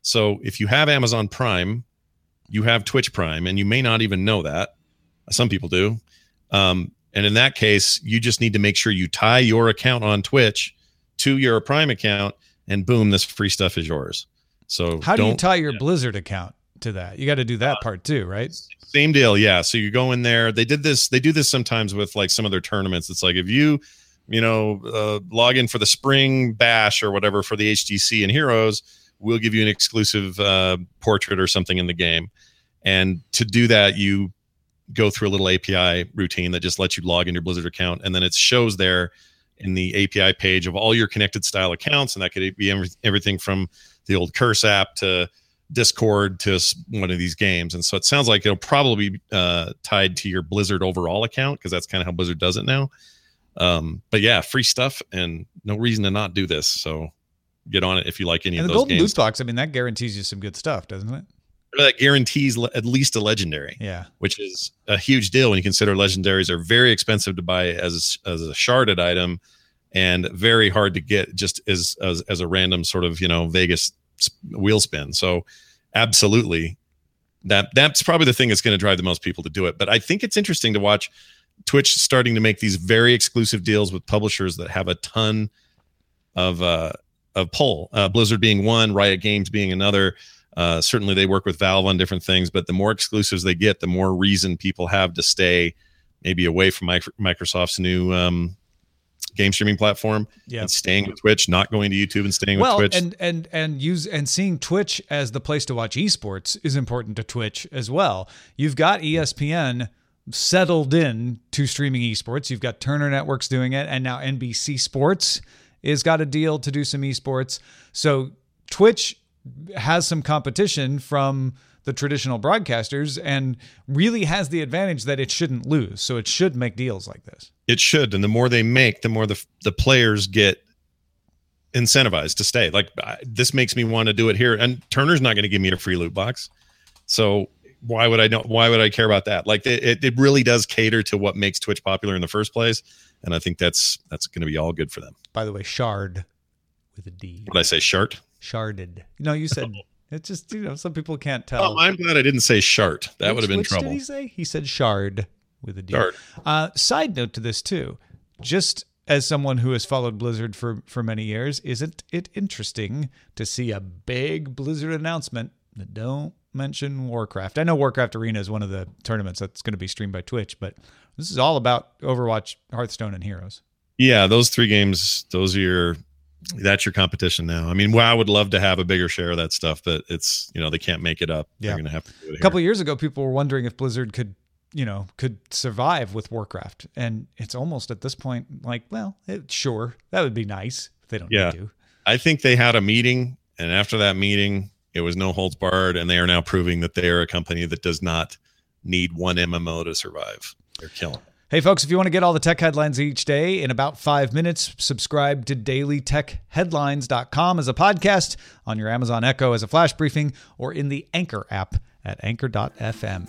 So if you have Amazon Prime, you have Twitch Prime, and you may not even know that. Some people do. Um, and in that case, you just need to make sure you tie your account on Twitch to your Prime account, and boom, this free stuff is yours. So how do you tie your yeah. Blizzard account to that? You got to do that uh, part too, right? Same deal. Yeah. So you go in there. They did this. They do this sometimes with like some of their tournaments. It's like if you, you know, uh, log in for the spring bash or whatever for the H G C and Heroes, we'll give you an exclusive uh, portrait or something in the game. And to do that, you go through a little A P I routine that just lets you log in your Blizzard account. And then it shows there in the A P I page of all your connected style accounts. And that could be every, everything from the old Curse app to Discord to one of these games. And so it sounds like it'll probably be uh, tied to your Blizzard overall account, because that's kind of how Blizzard does it now. Um, but yeah, free stuff and no reason to not do this. So get on it if you like any and of the those Golden games. Loot Box, I mean, that guarantees you some good stuff, doesn't it? That guarantees le- at least a legendary, yeah, which is a huge deal when you consider legendaries are very expensive to buy as as a sharded item, and very hard to get just as as, as a random sort of, you know, Vegas wheel spin. So absolutely, that that's probably the thing that's going to drive the most people to do it. But I think it's interesting to watch Twitch starting to make these very exclusive deals with publishers that have a ton of uh, of pull. Uh, Blizzard being one, Riot Games being another. Uh, certainly they work with Valve on different things, but the more exclusives they get, the more reason people have to stay maybe away from Mi- Microsoft's new um, game streaming platform, yeah. and staying with Twitch, not going to YouTube and staying well, with Twitch. and and and use and seeing Twitch as the place to watch esports is important to Twitch as well. You've got E S P N settled in to streaming esports. You've got Turner Networks doing it, and now N B C Sports is got a deal to do some esports. So Twitch has some competition from the traditional broadcasters and really has the advantage that it shouldn't lose. So it should make deals like this. It should. And the more they make, the more the the players get incentivized to stay. Like, I, this makes me want to do it here. And Turner's not going to give me a free loot box. So why would I know? Why would I care about that? Like, it, it really does cater to what makes Twitch popular in the first place. And I think that's, that's going to be all good for them. By the way, shard with a D. What did I say? Shart? Sharded. No, you said it's just, you know, some people can't tell. Oh, I'm glad I didn't say shart. That which, would have been which trouble. Did he say? He said shard with a D. Shard. Uh, side note to this too, just as someone who has followed Blizzard for, for many years, isn't it interesting to see a big Blizzard announcement that don't mention Warcraft? I know Warcraft Arena is one of the tournaments that's going to be streamed by Twitch, but this is all about Overwatch, Hearthstone, and Heroes. Yeah, those three games, those are your, that's your competition now. I mean, well, I would love to have a bigger share of that stuff, but it's, you know, they can't make it up. Yeah. They're going to have to do it here. A couple of years ago, people were wondering if Blizzard could, you know, could survive with Warcraft. And it's almost at this point like, well, it, sure, that would be nice if they don't yeah. need to. I think they had a meeting, and after that meeting, it was no holds barred, and they are now proving that they are a company that does not need one M M O to survive. They're killing it. Hey, folks, if you want to get all the tech headlines each day in about five minutes, subscribe to daily tech headlines dot com as a podcast, on your Amazon Echo as a flash briefing, or in the Anchor app at anchor dot f m.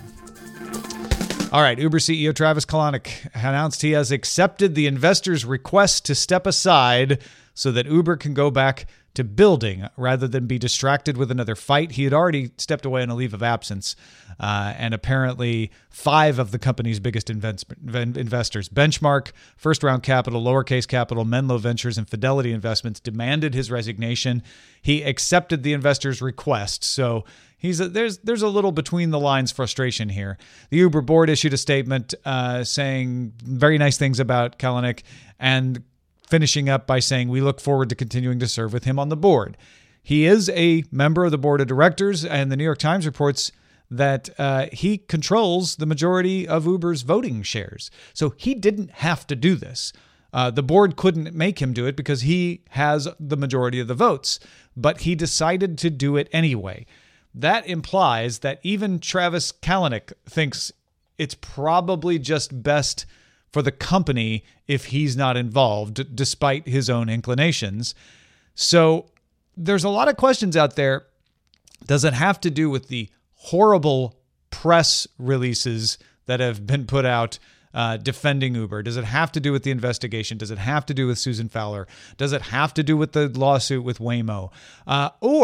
All right, Uber C E O Travis Kalanick announced he has accepted the investors' request to step aside so that Uber can go back to building rather than be distracted with another fight. He had already stepped away on a leave of absence, uh, and apparently five of the company's biggest invest- investors, Benchmark, First Round Capital, Lowercase Capital, Menlo Ventures, and Fidelity Investments, demanded his resignation. He accepted the investors' request, so he's a, there's there's a little between the lines frustration here. The Uber board issued a statement uh, saying very nice things about Kalanick, and finishing up by saying, we look forward to continuing to serve with him on the board. He is a member of the board of directors, and the New York Times reports that uh, he controls the majority of Uber's voting shares. So he didn't have to do this. Uh, the board couldn't make him do it because he has the majority of the votes, but he decided to do it anyway. That implies that even Travis Kalanick thinks it's probably just best for the company if he's not involved, despite his own inclinations. So there's a lot of questions out there. Does it have to do with the horrible press releases that have been put out uh, defending Uber? Does it have to do with the investigation? Does it have to do with Susan Fowler? Does it have to do with the lawsuit with Waymo? Uh, or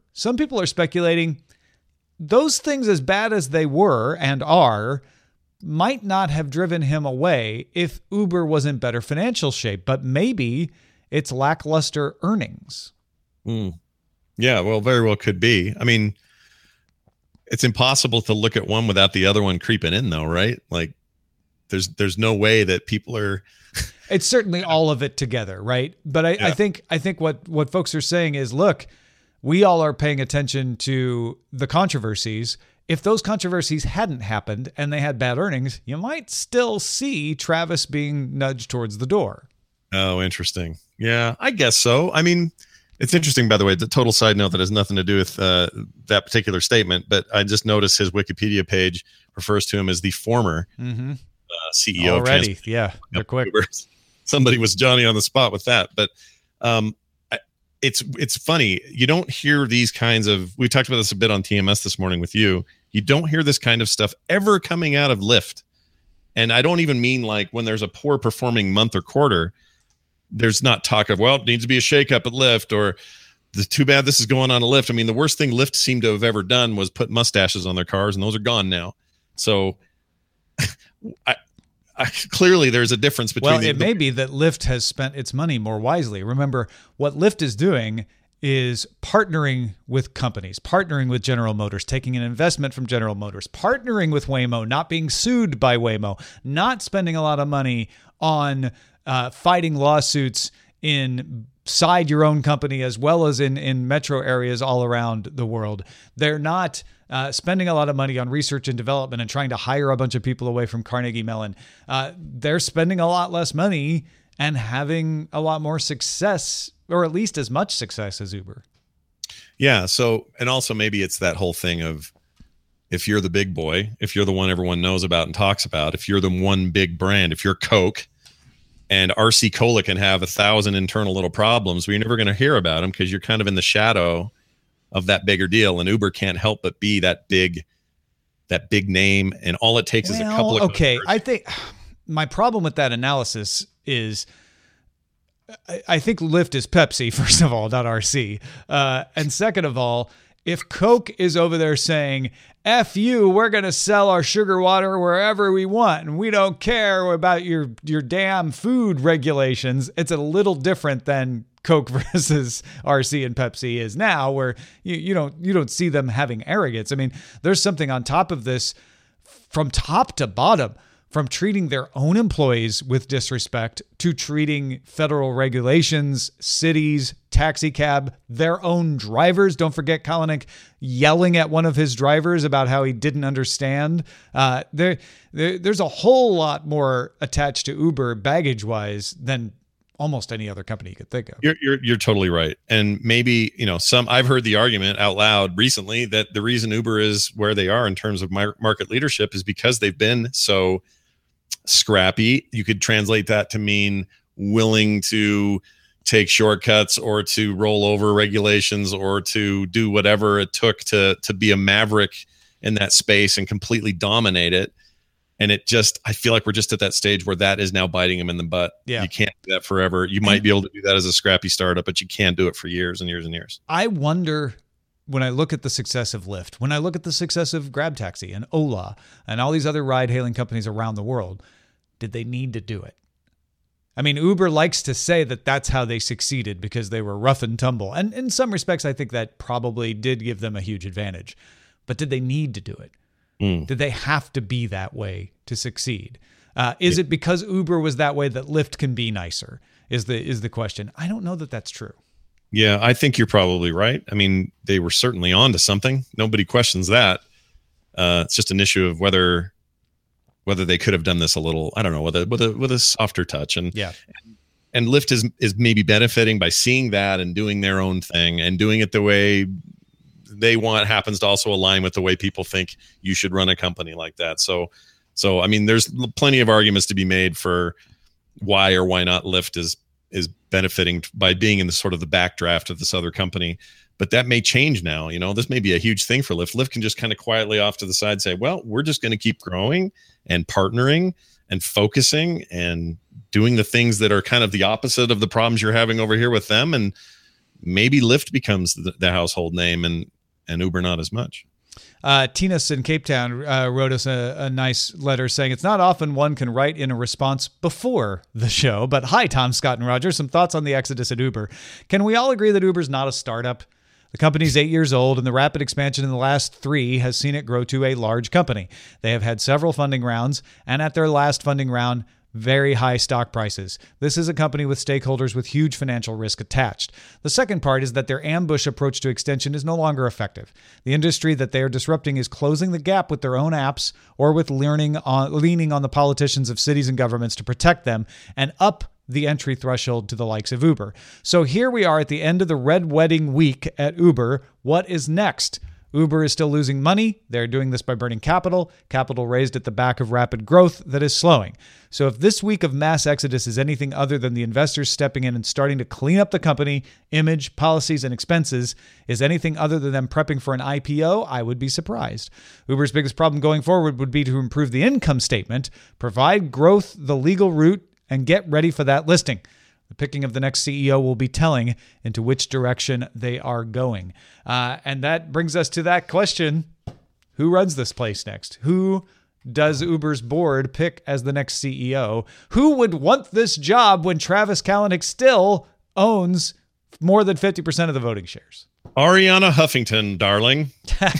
Some people are speculating those things, as bad as they were and are, might not have driven him away if Uber was in better financial shape, but maybe it's lackluster earnings. Mm. Yeah, well, very well could be. I mean, it's impossible to look at one without the other one creeping in, though, right? Like, there's there's no way that people are. It's certainly all of it together, right? But I, yeah. I think I think what what folks are saying is, look, we all are paying attention to the controversies. If those controversies hadn't happened and they had bad earnings, you might still see Travis being nudged towards the door. Oh, interesting. Yeah, I guess so. I mean, it's interesting, by the way, the total side note that has nothing to do with uh, that particular statement, but I just noticed his Wikipedia page refers to him as the former mm-hmm. uh, C E O already. Of yeah, they're quick. Somebody was Johnny on the spot with that, but um, I, it's it's funny. You don't hear these kinds of. We talked about this a bit on T M S this morning with you. You don't hear this kind of stuff ever coming out of Lyft, and I don't even mean like when there's a poor performing month or quarter. There's not talk of, well, it needs to be a shakeup at Lyft, or the too bad this is going on a Lyft. I mean, the worst thing Lyft seemed to have ever done was put mustaches on their cars, and those are gone now. So I, I, clearly there's a difference between. Well, the, it may be that Lyft has spent its money more wisely. Remember, what Lyft is doing is partnering with companies, partnering with General Motors, taking an investment from General Motors, partnering with Waymo, not being sued by Waymo, not spending a lot of money on Uh, fighting lawsuits inside your own company as well as in, in metro areas all around the world. They're not uh, spending a lot of money on research and development and trying to hire a bunch of people away from Carnegie Mellon. Uh, they're spending a lot less money and having a lot more success, or at least as much success as Uber. Yeah. So, and also maybe it's that whole thing of, if you're the big boy, if you're the one everyone knows about and talks about, if you're the one big brand, if you're Coke, and R C Cola can have a thousand internal little problems, but you're never going to hear about them because you're kind of in the shadow of that bigger deal. And Uber can't help but be that big, that big name. And all it takes well, is a couple of. Okay. Customers. I think my problem with that analysis is I, I think Lyft is Pepsi, first of all, not R C. Uh, and second of all, if Coke is over there saying, F you, we're going to sell our sugar water wherever we want, and we don't care about your, your damn food regulations, it's a little different than Coke versus R C and Pepsi is now, where you, you don't you don't see them having arrogance. I mean, there's something on top of this from top to bottom, from treating their own employees with disrespect to treating federal regulations, cities, taxi cab, their own drivers. Don't forget Kalanick yelling at one of his drivers about how he didn't understand. Uh, there, there, there's a whole lot more attached to Uber baggage-wise than almost any other company you could think of. You're, you're, you're totally right. And maybe, you know, some, I've heard the argument out loud recently that the reason Uber is where they are in terms of market leadership is because they've been so scrappy. You could translate that to mean willing to take shortcuts or to roll over regulations or to do whatever it took to to be a maverick in that space and completely dominate it. And it just, I feel like we're just at that stage where that is now biting them in the butt. Yeah. You can't do that forever. You might be able to do that as a scrappy startup, but you can't do it for years and years and years. I wonder, when I look at the success of Lyft, when I look at the success of GrabTaxi and Ola and all these other ride-hailing companies around the world, did they need to do it? I mean, Uber likes to say that that's how they succeeded because they were rough and tumble. And in some respects, I think that probably did give them a huge advantage. But did they need to do it? Mm. Did they have to be that way to succeed? Uh, is yeah. it because Uber was that way that Lyft can be nicer? Is the is the question. I don't know that that's true. Yeah, I think you're probably right. I mean, they were certainly on to something. Nobody questions that. Uh, it's just an issue of whether whether they could have done this a little, I don't know, with a with a with a softer touch. And yeah, and Lyft is is maybe benefiting by seeing that and doing their own thing and doing it the way they want. Happens to also align with the way people think you should run a company like that. So, so I mean, there's plenty of arguments to be made for why or why not Lyft is is benefiting by being in the sort of the backdraft of this other company. But that may change now. You know, this may be a huge thing for Lyft. Lyft can just kind of quietly off to the side say, well, we're just going to keep growing and partnering and focusing and doing the things that are kind of the opposite of the problems you're having over here with them. And maybe Lyft becomes the, the household name and and Uber not as much. Uh, Tinas in Cape Town uh, wrote us a, a nice letter saying, it's not often one can write in a response before the show, but hi, Tom, Scott, and Roger. Some thoughts on the exodus at Uber. Can we all agree that Uber's not a startup? The company's eight years old, and the rapid expansion in the last three has seen it grow to a large company. They have had several funding rounds, and at their last funding round, very high stock prices. This is a company with stakeholders with huge financial risk attached. The second part is that their ambush approach to extension is no longer effective. The industry that they are disrupting is closing the gap with their own apps or with learning on, leaning on the politicians of cities and governments to protect them and up the entry threshold to the likes of Uber. So here we are at the end of the red wedding week at Uber. What is next? Uber is still losing money. They're doing this by burning capital, capital raised at the back of rapid growth that is slowing. So if this week of mass exodus is anything other than the investors stepping in and starting to clean up the company, image, policies, and expenses, is anything other than them prepping for an I P O, I would be surprised. Uber's biggest problem going forward would be to improve the income statement, provide growth the legal route, and get ready for that listing. The picking of the next C E O will be telling into which direction they are going. Uh, and that brings us to that question. Who runs this place next? Who does Uber's board pick as the next C E O? Who would want this job when Travis Kalanick still owns more than fifty percent of the voting shares? Arianna Huffington, darling.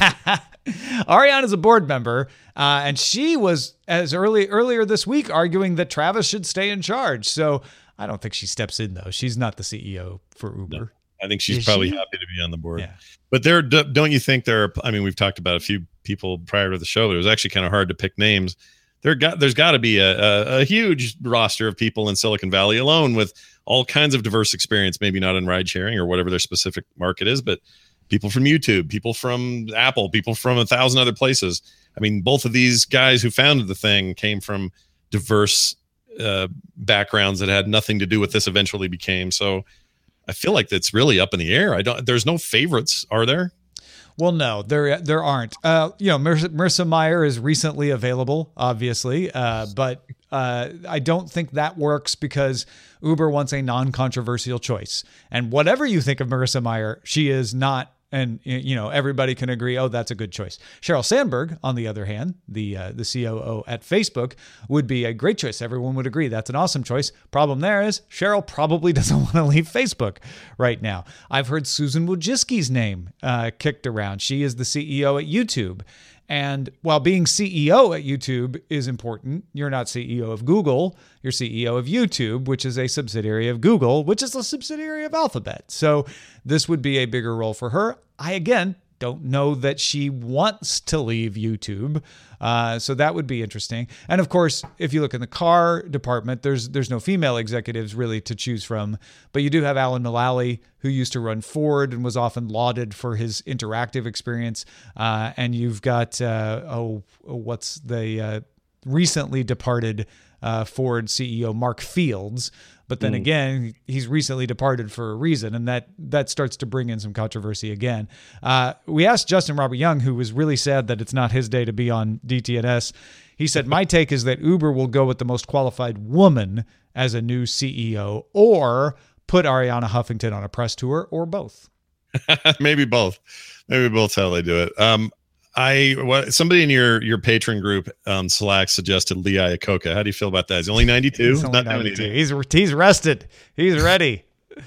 Arianna is a board member, uh, and she was as early earlier this week arguing that Travis should stay in charge. So I don't think she steps in, though. She's not the C E O for Uber. No, I think she's Is probably she? happy to be on the board. Yeah. But there, don't you think there are, I mean, we've talked about a few people prior to the show, but it was actually kind of hard to pick names. There got, there's got to be a, a, a huge roster of people in Silicon Valley alone with all kinds of diverse experience, maybe not in ride sharing or whatever their specific market is, but people from YouTube, people from Apple, people from a thousand other places. I mean, both of these guys who founded the thing came from diverse uh, backgrounds that had nothing to do with this eventually became. So I feel like it's really up in the air. I don't, there's no favorites, are there? Well, no, there there aren't. Uh, you know, Marissa, Marissa Mayer is recently available, obviously, uh, but uh, I don't think that works because Uber wants a non-controversial choice. And whatever you think of Marissa Mayer, she is not. And, you know, everybody can agree, oh, that's a good choice. Sheryl Sandberg, on the other hand, the uh, the C O O at Facebook, would be a great choice. Everyone would agree that's an awesome choice. Problem there is Sheryl probably doesn't want to leave Facebook right now. I've heard Susan Wojcicki's name uh, kicked around. She is the C E O at YouTube. And while being C E O at YouTube is important, you're not C E O of Google. You're C E O of YouTube, which is a subsidiary of Google, which is a subsidiary of Alphabet. So this would be a bigger role for her. I, again, don't know that she wants to leave YouTube. Uh, so that would be interesting. And of course, if you look in the car department, there's there's no female executives really to choose from. But you do have Alan Mulally, who used to run Ford and was often lauded for his interactive experience. Uh, and you've got, uh, oh, what's the uh, recently departed uh, Ford C E O, Mark Fields. But then mm. again, he's recently departed for a reason, and that that starts to bring in some controversy again. Uh, we asked Justin Robert Young, who was really sad that it's not his day to be on D T N S. He said, my take is that Uber will go with the most qualified woman as a new C E O, or put Arianna Huffington on a press tour, or both. Maybe both. Maybe both how they do it. Um, I what somebody in your your patron group on Slack suggested Lee Iacocca. How do you feel about that? He's only ninety-two. He's only ninety-two. He's he's rested. He's ready.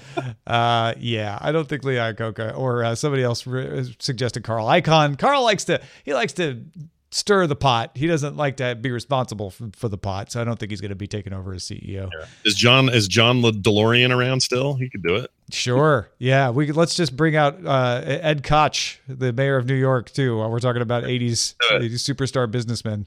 uh, yeah, I don't think Lee Iacocca or uh, somebody else re- suggested Carl Icahn. Carl likes to he likes to stir the pot. He doesn't like to be responsible for, for the pot, so I don't think he's going to be taking over as C E O. Yeah. Is John is John DeLorean around still? He could do it. Sure. Yeah. We could, let's just bring out uh, Ed Koch, the mayor of New York, too, while we're talking about eighties, eighties superstar businessmen.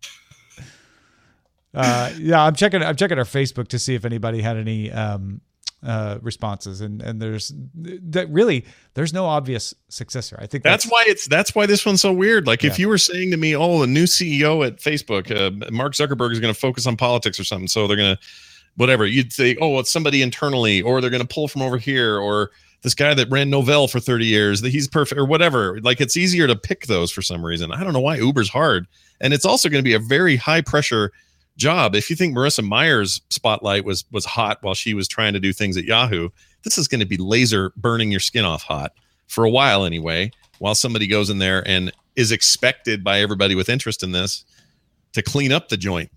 Uh, yeah, I'm checking. I'm checking our Facebook to see if anybody had any um, uh, responses, and and there's that really there's no obvious successor. I think that's, that's why it's that's why this one's so weird. Like yeah. if you were saying to me, "Oh, a new C E O at Facebook, uh, Mark Zuckerberg is going to focus on politics or something," so they're going to. Whatever you'd say, oh, it's somebody internally, or they're going to pull from over here, or this guy that ran Novell for thirty years, that he's perfect, or whatever. Like it's easier to pick those for some reason. I don't know why Uber's hard, and it's also going to be a very high pressure job. If you think Marissa Mayer's spotlight was was hot while she was trying to do things at Yahoo, this is going to be laser burning your skin off hot for a while anyway, while somebody goes in there and is expected by everybody with interest in this to clean up the joint.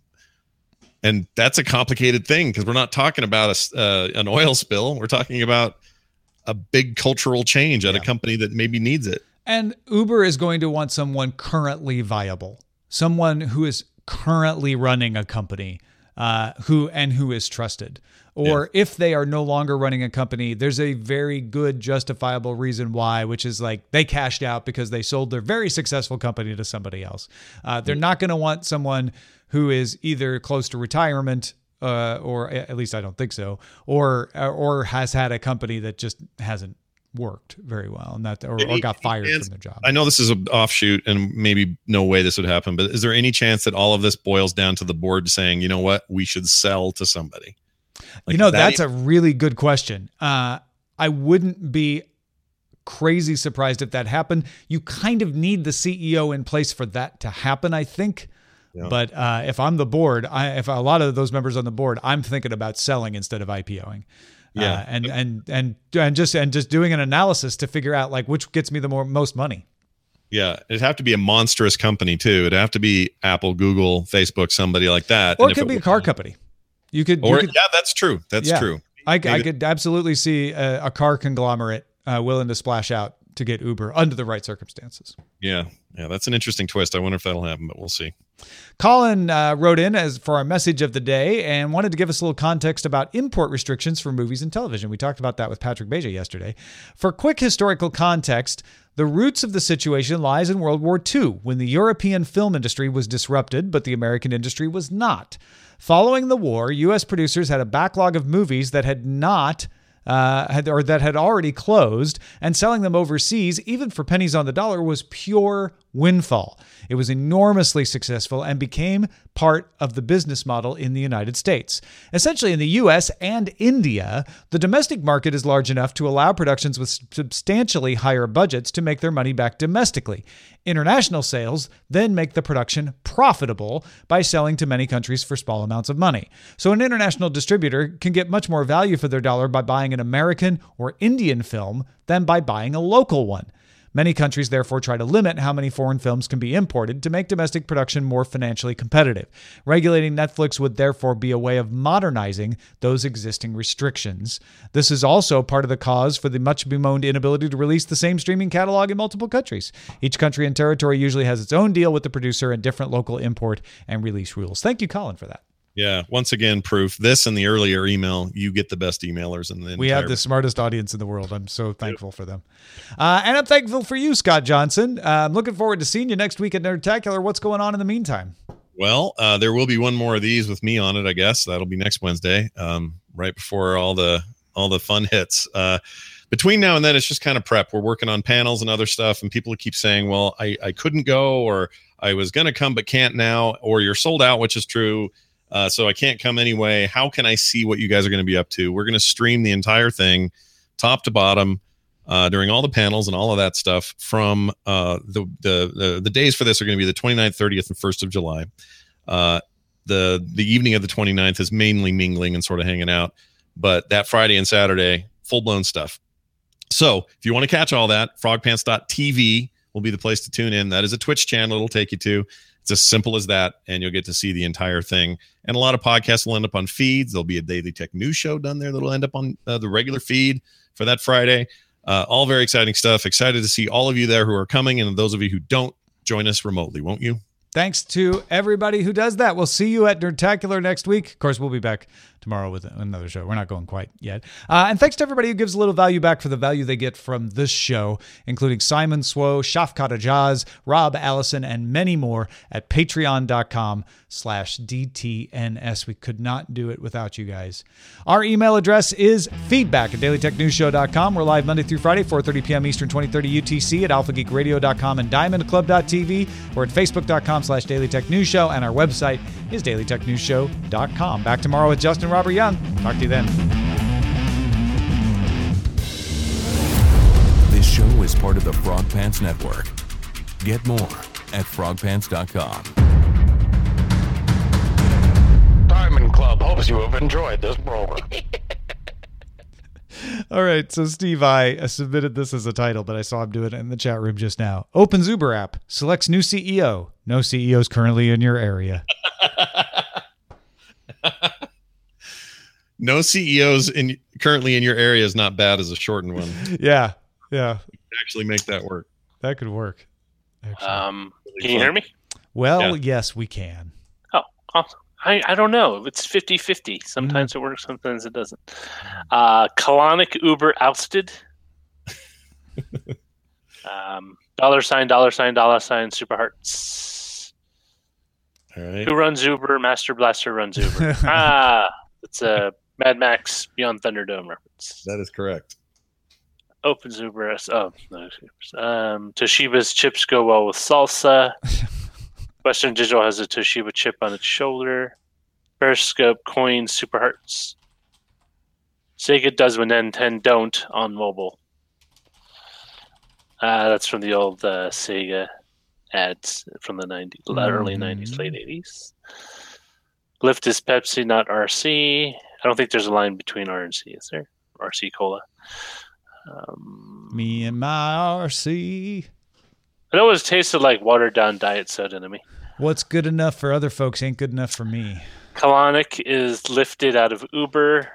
And that's a complicated thing because we're not talking about a, uh, an oil spill. We're talking about a big cultural change at yeah. a company that maybe needs it. And Uber is going to want someone currently viable, someone who is currently running a company, uh, who and who is trusted. Or yeah. if they are no longer running a company, there's a very good justifiable reason why, which is like they cashed out because they sold their very successful company to somebody else. Uh, they're not going to want someone who is either close to retirement, uh, or at least I don't think so, or or has had a company that just hasn't worked very well and that or, or got fired from their job. I know this is an offshoot and maybe no way this would happen, but is there any chance that all of this boils down to the board saying, you know what, we should sell to somebody? Like, you know, that that's even- a really good question. Uh, I wouldn't be crazy surprised if that happened. You kind of need the C E O in place for that to happen, I think. Yeah. But uh, if I'm the board, I, if a lot of those members on the board, I'm thinking about selling instead of IPOing. Yeah, uh, and and and and just and just doing an analysis to figure out like which gets me the more most money. Yeah, it'd have to be a monstrous company too. It'd have to be Apple, Google, Facebook, somebody like that. Or and it could it be a car company. You could, or you could, yeah, that's true. That's yeah, true. I, I could absolutely see a, a car conglomerate uh, willing to splash out to get Uber under the right circumstances. Yeah, yeah, that's an interesting twist. I wonder if that'll happen, but we'll see. Colin uh, wrote in as for our message of the day and wanted to give us a little context about import restrictions for movies and television. We talked about that with Patrick Beja yesterday. For quick historical context, the roots of the situation lies in World War Two, when the European film industry was disrupted, but the American industry was not. Following the war, U S producers had a backlog of movies that had not Uh, had, or that had already closed, and selling them overseas, even for pennies on the dollar, was pure windfall. It was enormously successful and became part of the business model in the United States. Essentially, in the U S and India, the domestic market is large enough to allow productions with substantially higher budgets to make their money back domestically. International sales then make the production profitable by selling to many countries for small amounts of money. So an international distributor can get much more value for their dollar by buying an American or Indian film than by buying a local one. Many countries therefore try to limit how many foreign films can be imported to make domestic production more financially competitive. Regulating Netflix would therefore be a way of modernizing those existing restrictions. This is also part of the cause for the much bemoaned inability to release the same streaming catalog in multiple countries. Each country and territory usually has its own deal with the producer and different local import and release rules. Thank you, Colin, for that. Yeah. Once again, proof. This and the earlier email, you get the best emailers in the We have the smartest audience in the world. I'm so thankful yep. for them. Uh, and I'm thankful for you, Scott Johnson. Uh, I'm looking forward to seeing you next week at Nerdtacular. What's going on in the meantime? Well, uh, there will be one more of these with me on it, I guess. That'll be next Wednesday, um, right before all the all the fun hits. Uh, between now and then, it's just kind of prep. We're working on panels and other stuff, and people keep saying, well, I, I couldn't go, or I was going to come but can't now, or you're sold out, which is true. Uh, so I can't come anyway. How can I see what you guys are going to be up to? We're going to stream the entire thing, top to bottom, uh, during all the panels and all of that stuff. From uh, the, the the the days for this are going to be the twenty-ninth, thirtieth, and first of July. Uh, the the evening of the twenty-ninth is mainly mingling and sort of hanging out, but that Friday and Saturday, full blown stuff. So if you want to catch all that, frog pants dot t v will be the place to tune in. That is a Twitch channel it'll take you to. It's as simple as that, and you'll get to see the entire thing. And a lot of podcasts will end up on feeds. There'll be a Daily Tech News show done there that'll end up on uh, the regular feed for that Friday. Uh, all very exciting stuff. Excited to see all of you there who are coming, and those of you who don't, join us remotely, won't you? Thanks to everybody who does that. We'll see you at Nerdtacular next week. Of course, we'll be back tomorrow with another show. We're not going quite yet. Uh, and thanks to everybody who gives a little value back for the value they get from this show, including Simon Swo, Shafkat Ajaz, Rob Allison, and many more at patreon.com slash DTNS. We could not do it without you guys. Our email address is feedback at daily tech news show dot com. We're live Monday through Friday, four thirty p.m. Eastern, twenty thirty U T C at alpha geek radio dot com and diamond club dot t v. We're at facebook.com slash Daily Tech News Show, and our website is daily tech news show dot com. Back tomorrow with Justin Robert Young. Talk to you then. This show is part of the Frog Pants Network. Get more at frog pants dot com. Diamond Club hopes you have enjoyed this program. All right, so Steve, I submitted this as a title, but I saw him do it in the chat room just now. Opens Uber app, selects new C E O. No C E Os currently in your area. No C E Os in currently in your area is not bad as a shortened one. Yeah, yeah. Actually make that work. That could work. Actually. Um, can you hear me? Well, Yeah. yes, we can. Oh, awesome. I, I don't know. It's fifty-fifty. Sometimes Mm. it works, sometimes it doesn't. Uh, Colonic Uber ousted. um, dollar sign, dollar sign, dollar sign, super hearts. All right. Who runs Uber? Master Blaster runs Uber. ah, it's a Mad Max Beyond Thunderdome reference. That is correct. Opens Uber. Oh, no. Um, Toshiba's chips go well with salsa. Western Digital has a Toshiba chip on its shoulder. Periscope coins super hearts. Sega does when Nintendo don't on mobile. Uh, that's from the old uh, Sega ads from the nineties, early Mhm. nineties, late eighties. Lyft is Pepsi, not R C. I don't think there's a line between R and C, is there? R C Cola. Um, Me and my R C. It always tasted like watered down diet soda to me. What's good enough for other folks ain't good enough for me. Colonic is lifted out of Uber.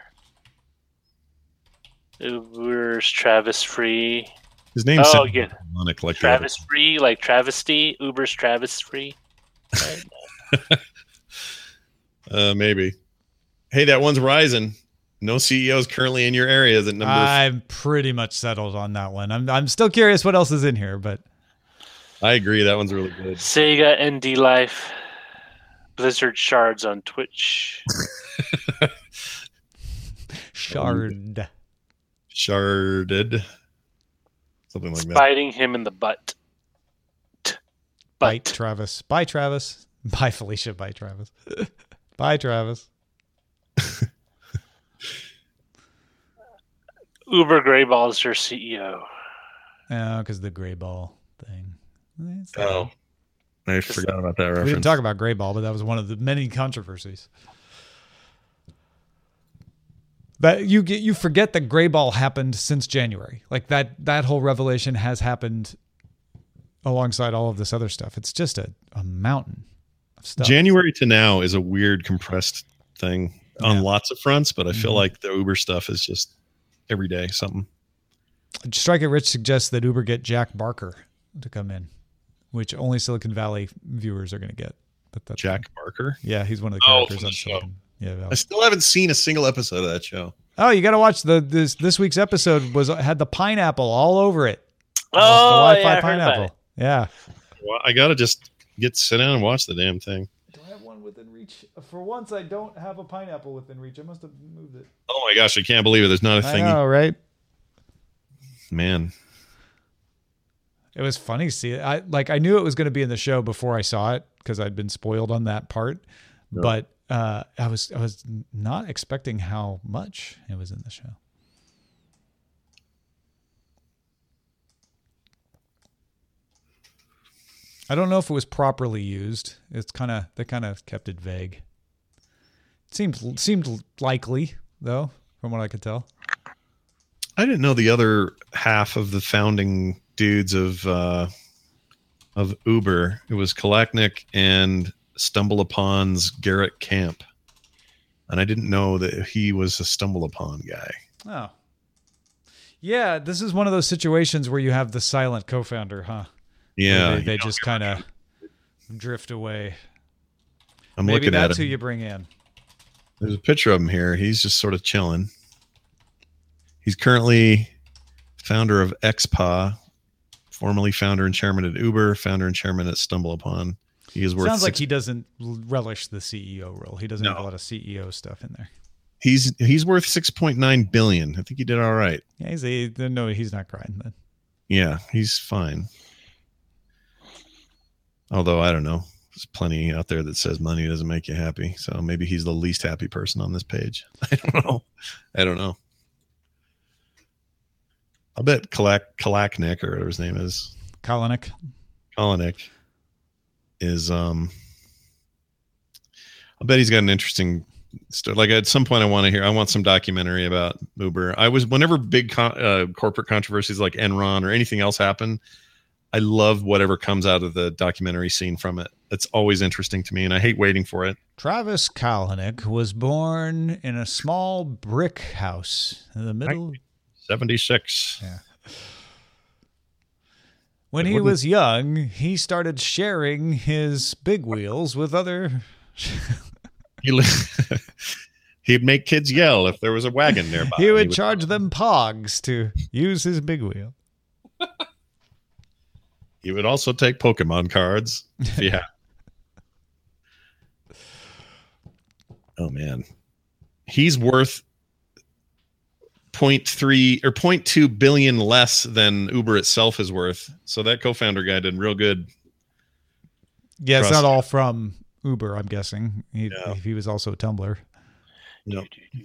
Uber's Travis Free. His name's Oh, sounds yeah. ironic, like the Travis Free, like travesty. Uber's Travis Free. Right? other- Uh, maybe. Hey, that one's rising. No C E Os currently in your area. Is it number? I'm pretty much settled on that one. I'm I'm still curious what else is in here, but I agree. That one's really good. Sega N D Life. Blizzard Shards on Twitch. shard. Sharded. Something like that. Biting him in the butt. T- Bye, Butt. Travis. Bye, Travis. Bye, Felicia. Bye, Travis. Bye, Travis. Uber Greyball is your C E O. Oh, because the gray ball thing. It's- Oh, I forgot about that we reference. didn't talk about gray ball, but that was one of the many controversies. That you get, you forget that gray ball happened since January. Like that, that whole revelation has happened alongside all of this other stuff. It's just a, a mountain of stuff. January to now is a weird compressed thing on Yeah. lots of fronts, but I feel Mhm. like the Uber stuff is just every day something. Strike It Rich suggests that Uber get Jack Barker to come in, which only Silicon Valley viewers are going to get. But that's Jack Barker. yeah, he's one of the Oh, characters from the on show. Silicon. Yeah. I Valley. still haven't seen a single episode of that show. Oh, you got to watch the this this week's episode was had the pineapple all over it. Oh, the Wi-Fi yeah, I heard about pineapple. it. Yeah. Well, I gotta just get sit down and watch the damn thing. Do I have one within reach? For once, I don't have a pineapple within reach. I must have moved it. Oh my gosh, I can't believe it. There's not a I thing. know, right? Man, It was funny to see it. I like I knew it was going to be in the show before I saw it because I'd been spoiled on that part. Yeah. But uh, I was I was not expecting how much it was in the show. I don't know if it was properly used. It's kind of they kind of kept it vague. It seemed seemed likely though, from what I could tell. I didn't know the other half of the founding dudes of uh, of Uber. It was Kalachnik and Stumble Upon's Garrett Camp, and I didn't know that he was a Stumble Upon guy. Oh. Yeah, this is one of those situations where you have the silent co-founder, huh? Yeah, Where they, you they don't just get kind much. of drift away. I'm Maybe looking at that's him. who you bring in. There's a picture of him here. He's just sort of chilling. He's currently founder of X P A, formerly founder and chairman at Uber, founder and chairman at Stumble Upon. He is worth. Sounds like six, he doesn't relish the C E O role. He doesn't have a No. lot of C E O stuff in there. he's he's worth six point nine billion. I think he did all right. Yeah, he's a, no, he's not crying then. Yeah, he's fine. Although I don't know, there's plenty out there that says money doesn't make you happy. So maybe he's the least happy person on this page. I don't know. I don't know. I'll bet Kalak Kalachnik, or whatever his name is, Kalanick. Kalanick, is um. I'll bet he's got an interesting st- like at some point I want to hear. I want some documentary about Uber. I was whenever big con- uh, corporate controversies like Enron or anything else happen, I love whatever comes out of the documentary scene from it. It's always interesting to me, and I hate waiting for it. Travis Kalanick was born in a small brick house in the middle. seventy-six. Yeah. When It he wouldn't- was young, he started sharing his big wheels with other. He li- He'd make kids yell if there was a wagon nearby. He would charge them pogs to use his big wheel. He would also take Pokemon cards. Yeah. Oh man, he's worth point three or point two billion less than Uber itself is worth. So that co-founder guy did real good. Yeah, it's Trust. not all from Uber, I'm guessing. He, Yeah. he was also a Tumblr, Yep.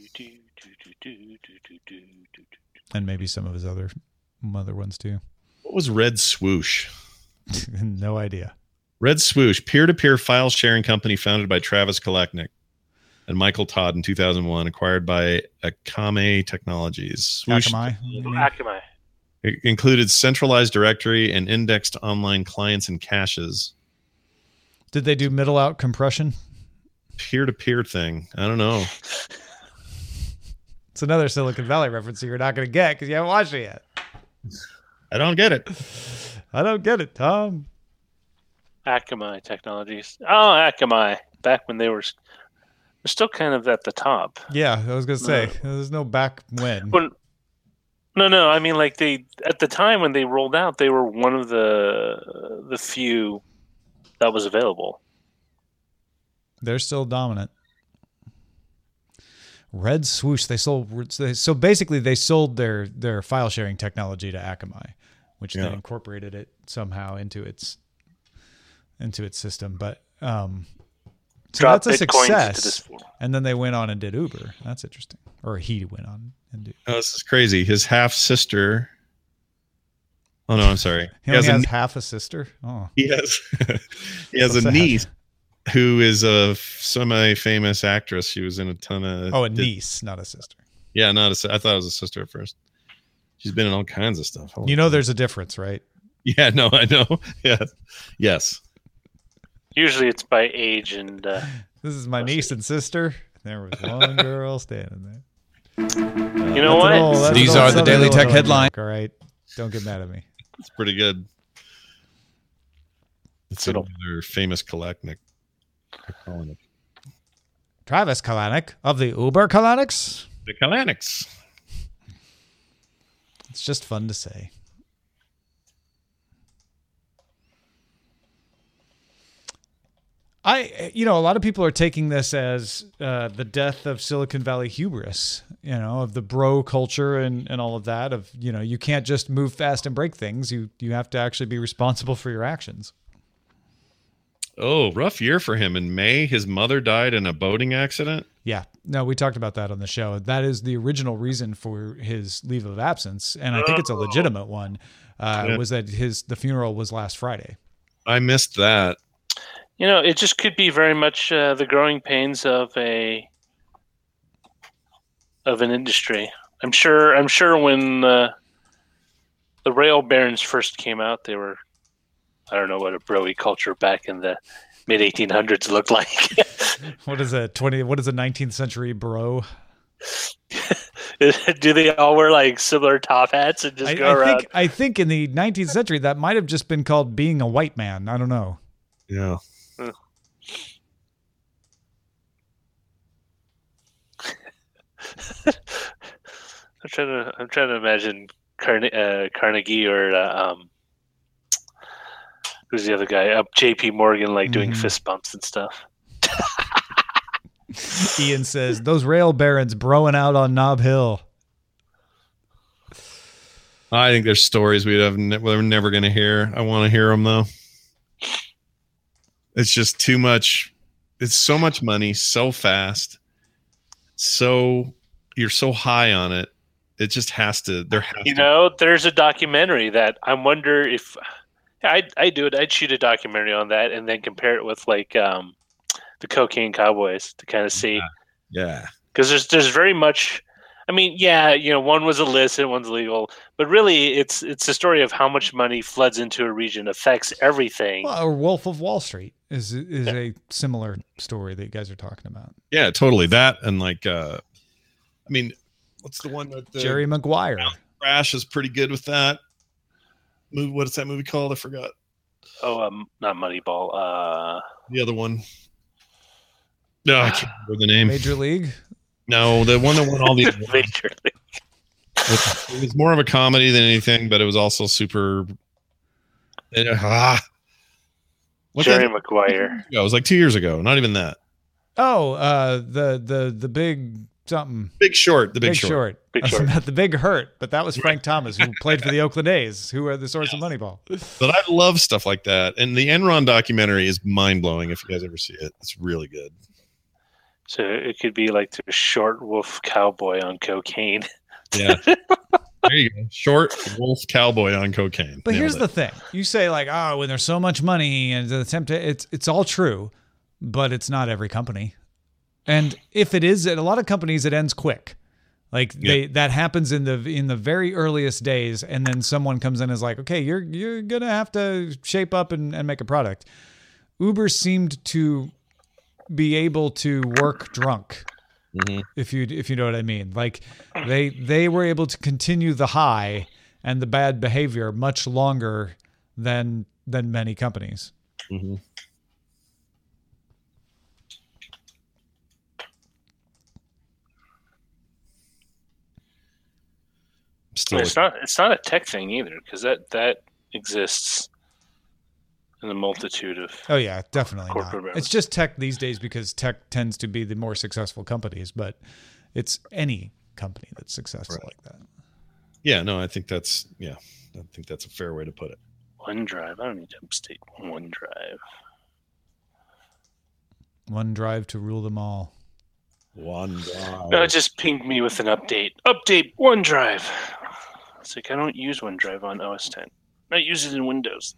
and maybe some of his other other ones too. What was Red Swoosh? No idea. Red Swoosh, peer-to-peer file sharing company founded by Travis Kalanick and Michael Todd in two thousand one, acquired by Akamai Technologies. Swoosh Akamai? you mean? Akamai. It included centralized directory and indexed online clients and caches. Did they do middle out compression? Peer-to-peer thing. I don't know. It's another Silicon Valley reference you're not going to get because you haven't watched it yet. I don't get it. I don't get it, Tom. Akamai Technologies. Oh, Akamai. Back when they were, they're still kind of at the top. Yeah, I was going to say, there's no back when. When, no, no. I mean, like they at the time when they rolled out, they were one of the the few that was available. They're still dominant. Red Swoosh. They sold. So basically, they sold their their file sharing technology to Akamai, which Yeah. then incorporated it somehow into its into its system. But um, so Drop that's a Bitcoins into this success. form. And then they went on and did Uber. That's interesting. Or he went on and did. Oh, this is crazy. His half sister. Oh no, I'm sorry. He He only has, has a, half a sister. Oh, he has, he has So a sad. niece who is a semi-famous actress. She was in a ton of. oh, a Dis- niece, not a sister. Yeah, not a. si- I thought it was a sister at first. She's been in all kinds of stuff. Holy You know, crap. there's a difference, right? Yeah, no, I know. Yes, yes. Usually, it's by age and. Uh, This is my niece and sister. There was one girl standing there. you know what? That's an old- that's These an old are the Southern Daily Tech Illinois headline- joke, all right, don't get mad at me. It's pretty good. It's Good old- another famous Kalanick. Kalanick. Travis Kalanick of the Uber Kalanics. The Kalanicks. It's just fun to say. I, you know, a lot of people are taking this as uh, the death of Silicon Valley hubris, you know, of the bro culture and, and all of that. Of, you know, you can't just move fast and break things. You you have to actually be responsible for your actions. Oh, rough year for him. In May, his mother died in a boating accident. Yeah, no, we talked about that on the show. That is the original reason for his leave of absence, and I think it's a legitimate one. Uh, Yeah. Was that his the funeral was last Friday? I missed that. You know, it just could be very much uh, the growing pains of a of an industry. I'm sure. I'm sure when uh, the rail barons first came out, they were. I don't know what a broy culture back in the mid eighteen hundreds looked like. What is a twenty? What is a nineteenth century bro? Do they all wear like similar top hats and just I, go I around? think I think in the nineteenth century that might have just been called being a white man. I don't know. Yeah. I'm trying to. I'm trying to imagine Carne- uh, Carnegie or uh, um, who's the other guy? Uh, J P Morgan, like doing Mhm. fist bumps and stuff. Ian says those rail barons broing out on Nob Hill. I think there's stories we'd have ne- we're never going to hear. I want to hear them though. It's just too much. It's so much money, so fast. So you're so high on it. It just has to. There has You to. know, there's a documentary that I wonder if I I do it. I'd shoot a documentary on that and then compare it with like um, the Cocaine Cowboys to kind of see Yeah. Because there's there's very much. I mean, yeah, you know, one was illicit, one's legal, but really, it's it's the story of how much money floods into a region affects everything. Well, or Wolf of Wall Street is is yeah. a similar story that you guys are talking about. Yeah, totally. That and like, uh, I mean, what's the one that the Jerry Maguire? Crash is pretty good with that movie. What is that movie called? I forgot. Oh, um, not Moneyball. Uh, the other one. No, I can't remember the name. Major League. No, the one that won all the Major League. It, it was more of a comedy than anything, but it was also super. It, ah, Jerry Maguire. Yeah, it was like two years ago. Not even that. Oh, uh, the the the big something. Big Short. The Big, big Short. short. Big Short. Not the Big Hurt, but that was Frank Thomas, who played for the Oakland A's, who are the source of Moneyball. But I love stuff like that, and the Enron documentary is mind blowing. If you guys ever see it, it's really good. So it could be like the short wolf cowboy on cocaine. Yeah. There you go. Short wolf cowboy on cocaine. But Nailed here's it. the thing. You say like, oh, when there's so much money and the attempt to, it's it's all true, but it's not every company. And if it is, at a lot of companies, it ends quick. Like they Yeah. that happens in the in the very earliest days, and then someone comes in and is like, okay, you're you're gonna have to shape up and, and make a product. Uber seemed to be able to work drunk, Mhm. if you if you know what I mean. Like they they were able to continue the high and the bad behavior much longer than than many companies. Mhm. Still, It's not. It's not a tech thing either, because that that exists in a multitude of. Oh yeah, definitely Corporate not. brands. It's just tech these days because tech tends to be the more successful companies, but it's any company that's successful Right. like that. yeah, no, I think that's yeah, I think that's a fair way to put it. OneDrive. I don't need to upstate OneDrive. One drive to rule them all. One drive. No, it just pinged me with an update. Update OneDrive. It's like I don't use OneDrive on O S ten. I use it in Windows.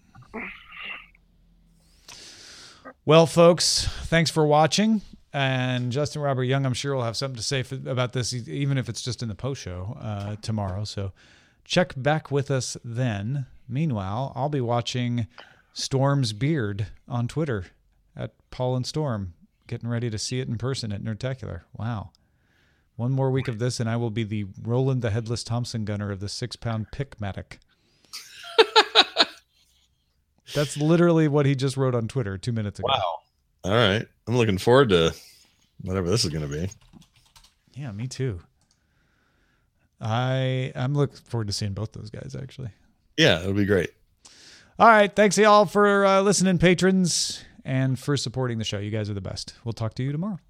Well, folks, thanks for watching. And Justin Robert Young, I'm sure, will have something to say for, about this, even if it's just in the post show uh, tomorrow. So check back with us then. Meanwhile, I'll be watching Storm's Beard on Twitter at Paul and Storm, getting ready to see it in person at Nerdtacular. Wow. One more week of this, and I will be the Roland the Headless Thompson gunner of the six-pound Pickmatic. That's literally what he just wrote on Twitter two minutes ago. Wow. All right. I'm looking forward to whatever this is going to be. Yeah, me too. I I'm looking forward to seeing both those guys, actually. Yeah, it'll be great. All right. Thanks, y'all, for uh, listening, patrons, and for supporting the show. You guys are the best. We'll talk to you tomorrow.